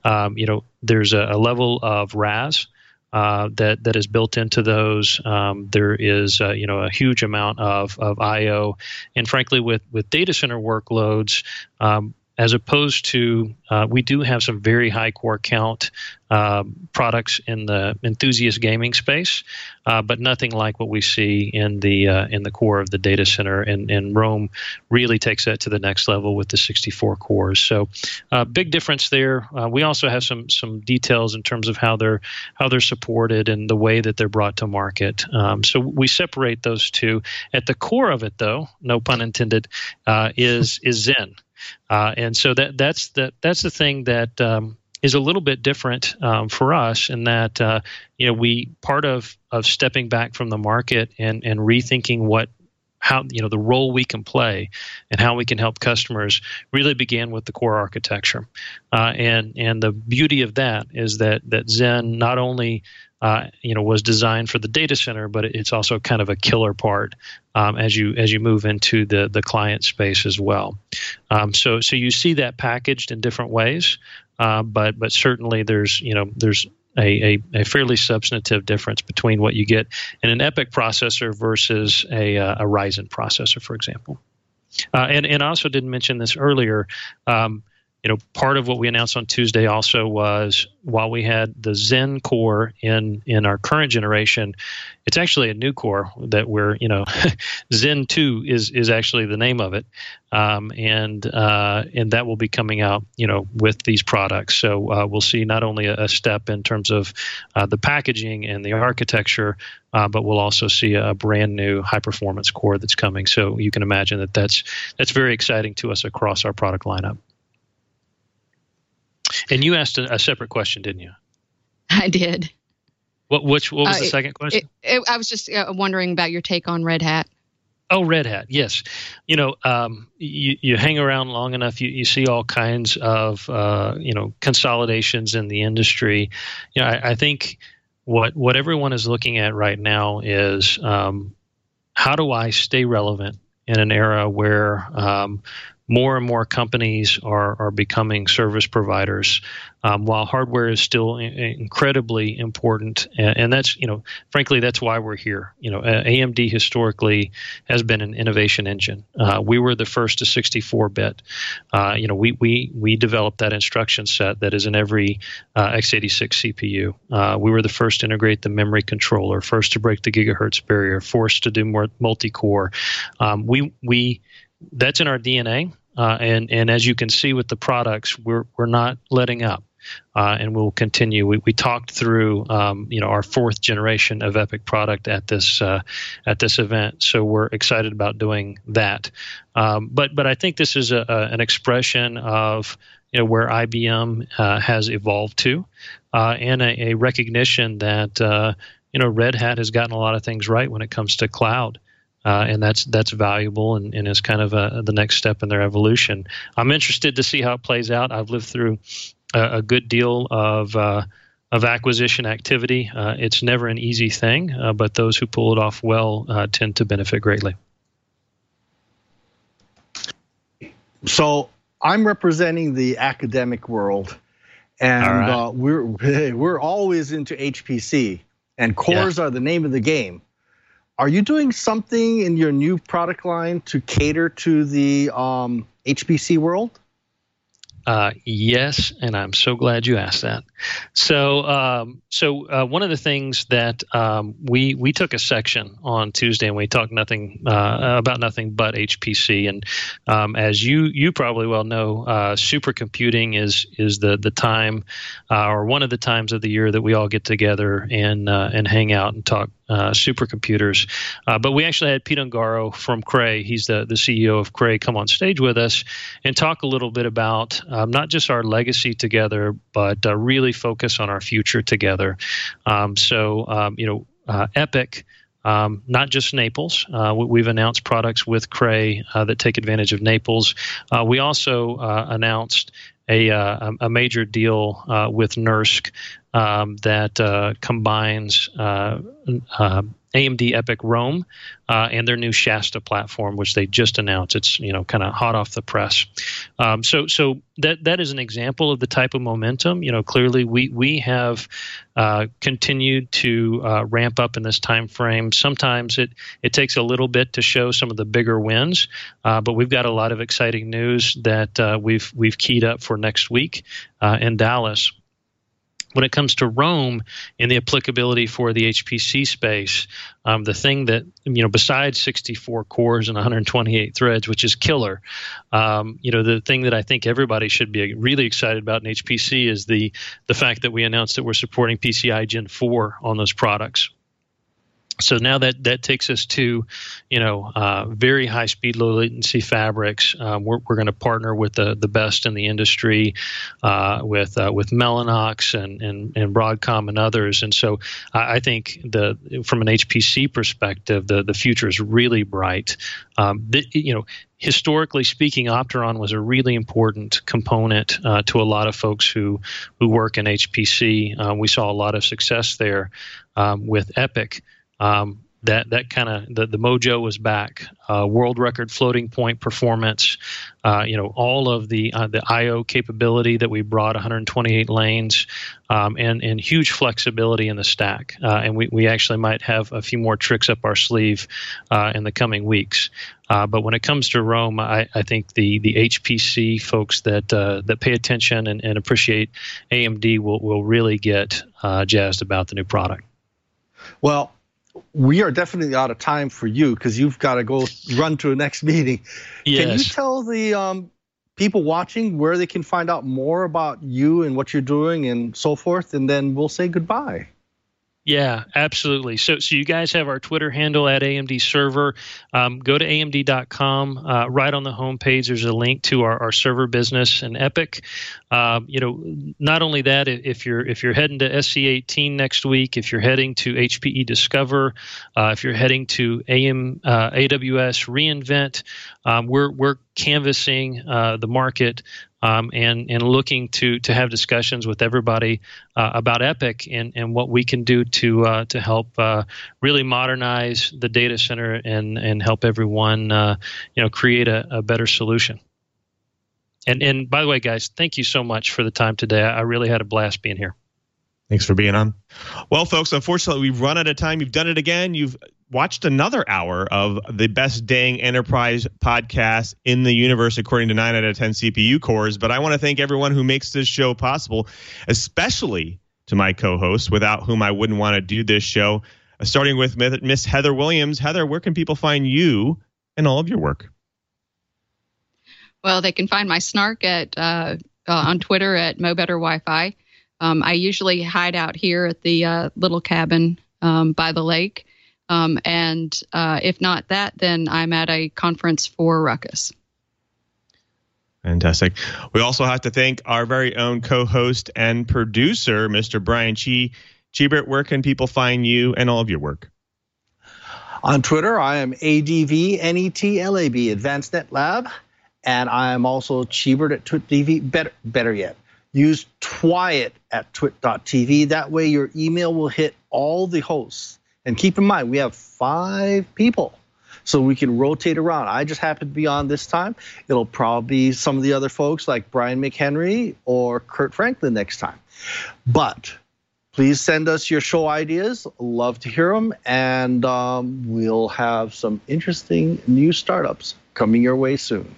There's a level of RAS that is built into those. There is a huge amount of I/O, and frankly, with data center workloads, as opposed to we do have some very high core count products in the enthusiast gaming space, but nothing like what we see in the core of the data center. And Rome really takes that to the next level with the 64 cores. So big difference there. We also have some details in terms of how they're supported and the way that they're brought to market. So we separate those two. At the core of it, though, no pun intended, is Zen. And so that's the thing that is a little bit different for us in that we part of stepping back from the market and rethinking what how the role we can play and how we can help customers really began with the core architecture. And the beauty of that is that Zen not only was designed for the data center, but it's also kind of a killer part as you move into the client space as well. So you see that packaged in different ways, but certainly there's a fairly substantive difference between what you get in an EPYC processor versus a Ryzen processor, for example. And I also didn't mention this earlier. Part of what we announced on Tuesday also was, while we had the Zen core in our current generation, it's actually a new core that we're, Zen 2 is actually the name of it. And that will be coming out, with these products. So we'll see not only a step in terms of the packaging and the architecture, but we'll also see a brand new high performance core that's coming. So you can imagine that's very exciting to us across our product lineup. And you asked a separate question, didn't you? I did. What was the second question? I was just wondering about your take on Red Hat. Oh, Red Hat, yes. You hang around long enough, you see all kinds of consolidations in the industry. I think what everyone is looking at right now is how do I stay relevant in an era where more and more companies are becoming service providers, while hardware is still incredibly important. And that's, frankly, that's why we're here. AMD historically has been an innovation engine. We were the first to 64-bit. We developed that instruction set that is in every x86 CPU. We were the first to integrate the memory controller, first to break the gigahertz barrier, first to do more multi-core. That's in our DNA. And as you can see with the products, we're not letting up, and we'll continue. We talked through our fourth generation of EPYC product at this event, so we're excited about doing that. But I think this is an expression of where IBM has evolved to, and a recognition that Red Hat has gotten a lot of things right when it comes to cloud. And that's valuable and is kind of the next step in their evolution. I'm interested to see how it plays out. I've lived through a good deal of acquisition activity. It's never an easy thing, but those who pull it off well tend to benefit greatly. So I'm representing the academic world, and we're always into HPC, and cores are the name of the game. Are you doing something in your new product line to cater to the HPC world? Yes, and I'm so glad you asked that. So one of the things that we took a section on Tuesday, and we talked about nothing but HPC. And as you probably well know, supercomputing is the time, or one of the times of the year that we all get together and hang out and talk supercomputers. But we actually had Pete Ungaro from Cray. He's the CEO of Cray come on stage with us and talk a little bit about not just our legacy together, but really focus on our future together. EPYC, not just Naples. We've announced products with Cray that take advantage of Naples. We also announced a major deal with NERSC that combines AMD EPYC Rome and their new Shasta platform, which they just announced. It's kind of hot off the press. So that is an example of the type of momentum. Clearly we have continued to ramp up in this time frame. Sometimes it takes a little bit to show some of the bigger wins, but we've got a lot of exciting news that we've keyed up for next week in Dallas. When it comes to Rome and the applicability for the HPC space, the thing that, besides 64 cores and 128 threads, which is killer, the thing that I think everybody should be really excited about in HPC is the fact that we announced that we're supporting PCI Gen 4 on those products. So now that takes us to, very high speed, low latency fabrics. We're going to partner with the best in the industry, with Mellanox and Broadcom and others. And so I think from an HPC perspective, the future is really bright. Historically speaking, Opteron was a really important component to a lot of folks who work in HPC. We saw a lot of success there with EPYC. That kind of the mojo was back. World record floating point performance. All of the I/O capability that we brought, 128 lanes, and huge flexibility in the stack. And we actually might have a few more tricks up our sleeve in the coming weeks. But when it comes to Rome, I think the HPC folks that pay attention and appreciate AMD will really get jazzed about the new product. Well, we are definitely out of time for you because you've got to go run to the next meeting. Yes. Can you tell the people watching where they can find out more about you and what you're doing and so forth, and then we'll say goodbye? Yeah, absolutely. So you guys have our Twitter handle at AMD Server. Go to AMD.com. Right on the homepage, there's a link to our server business and EPYC. Not only that, if you're heading to SC18 next week, if you're heading to HPE Discover, if you're heading to AWS reInvent, we're canvassing the market. And looking to have discussions with everybody about EPYC and what we can do to help really modernize the data center and help everyone create a better solution. And by the way, guys, thank you so much for the time today. I really had a blast being here. Thanks for being on. Well, folks, unfortunately, we've run out of time. You've done it again. You've watched another hour of the best dang enterprise podcast in the universe, according to 9 out of 10 CPU cores. But I want to thank everyone who makes this show possible, especially to my co-hosts, without whom I wouldn't want to do this show, starting with Miss Heather Williams. Heather, where can people find you and all of your work? Well, they can find my snark on Twitter at MoBetterWiFi. I usually hide out here at the little cabin by the lake. And if not that, then I'm at a conference for Ruckus. Fantastic. We also have to thank our very own co-host and producer, Mr. Brian Chi. Chibert, where can people find you and all of your work? On Twitter, I am ADVNETLAB, Advanced Net Lab. And I am also Chibert at TwitTV. Better yet, use Twyet at twit.tv. That way your email will hit all the hosts. And keep in mind, we have 5 people, so we can rotate around. I just happen to be on this time. It'll probably be some of the other folks like Brian McHenry or Kurt Franklin next time. But please send us your show ideas. Love to hear them. And we'll have some interesting new startups coming your way soon.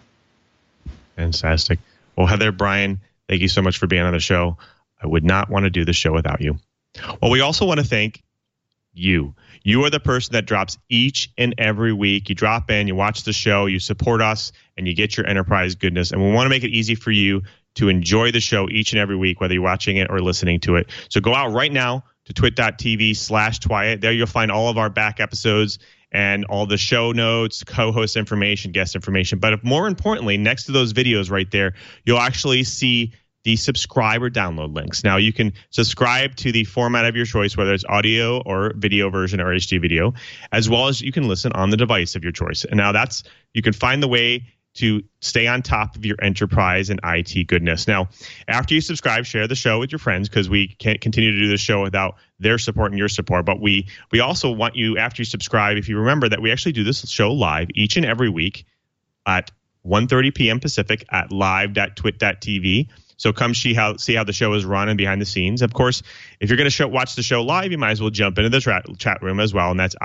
Fantastic. Well, Heather, Brian, thank you so much for being on the show. I would not want to do the show without you. Well, we also want to thank you. You are the person that drops each and every week. You drop in, you watch the show, you support us, and you get your enterprise goodness. And we want to make it easy for you to enjoy the show each and every week, whether you're watching it or listening to it. So go out right now to twit.tv/Twyet. There you'll find all of our back episodes and all the show notes, co-host information, guest information. But more importantly, next to those videos right there, you'll actually see the subscribe or download links. Now, you can subscribe to the format of your choice, whether it's audio or video version or HD video, as well as you can listen on the device of your choice. And now you can find the way to stay on top of your enterprise and IT goodness. Now, after you subscribe, share the show with your friends, because we can't continue to do this show without their support and your support. But we also want you, after you subscribe, if you remember that we actually do this show live each and every week at 1:30 p.m. Pacific at live.twit.tv. So come see how the show is run and behind the scenes. Of course, if you're going to watch the show live, you might as well jump into the chat room as well, and that's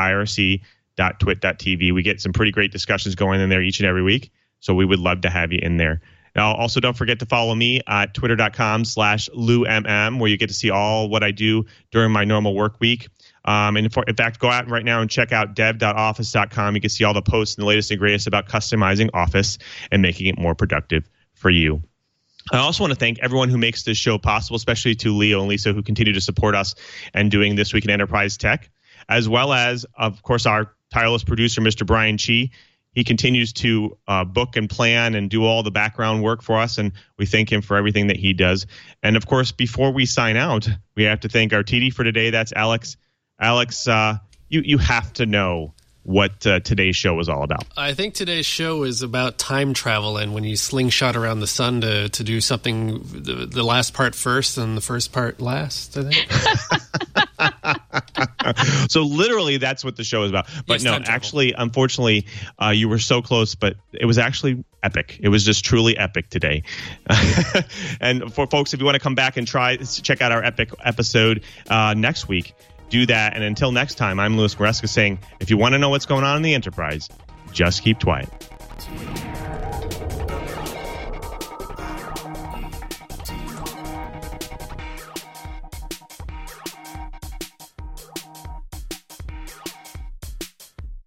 irc.twit.tv. We get some pretty great discussions going in there each and every week. So we would love to have you in there. Now, also don't forget to follow me at twitter.com/LouMM, where you get to see all what I do during my normal work week. In fact, go out right now and check out dev.office.com. You can see all the posts and the latest and greatest about customizing Office and making it more productive for you. I also want to thank everyone who makes this show possible, especially to Leo and Lisa, who continue to support us and doing This Week in Enterprise Tech. as well as, of course, our tireless producer, Mr. Brian Chi. He continues to book and plan and do all the background work for us, and we thank him for everything that he does. And, of course, before we sign out, we have to thank our TD for today. That's Alex. Alex, you have to know what today's show was all about. I think today's show is about time travel and when you slingshot around the sun to do something, the last part first and the first part last, I think. So literally that's what the show is about. But yes, no, actually, unfortunately, you were so close, but it was actually epic. It was just truly epic today. And for folks, if you want to come back and check out our epic episode next week, do that. And until next time, I'm Louis Maresca saying, if you want to know what's going on in the Enterprise, just keep quiet.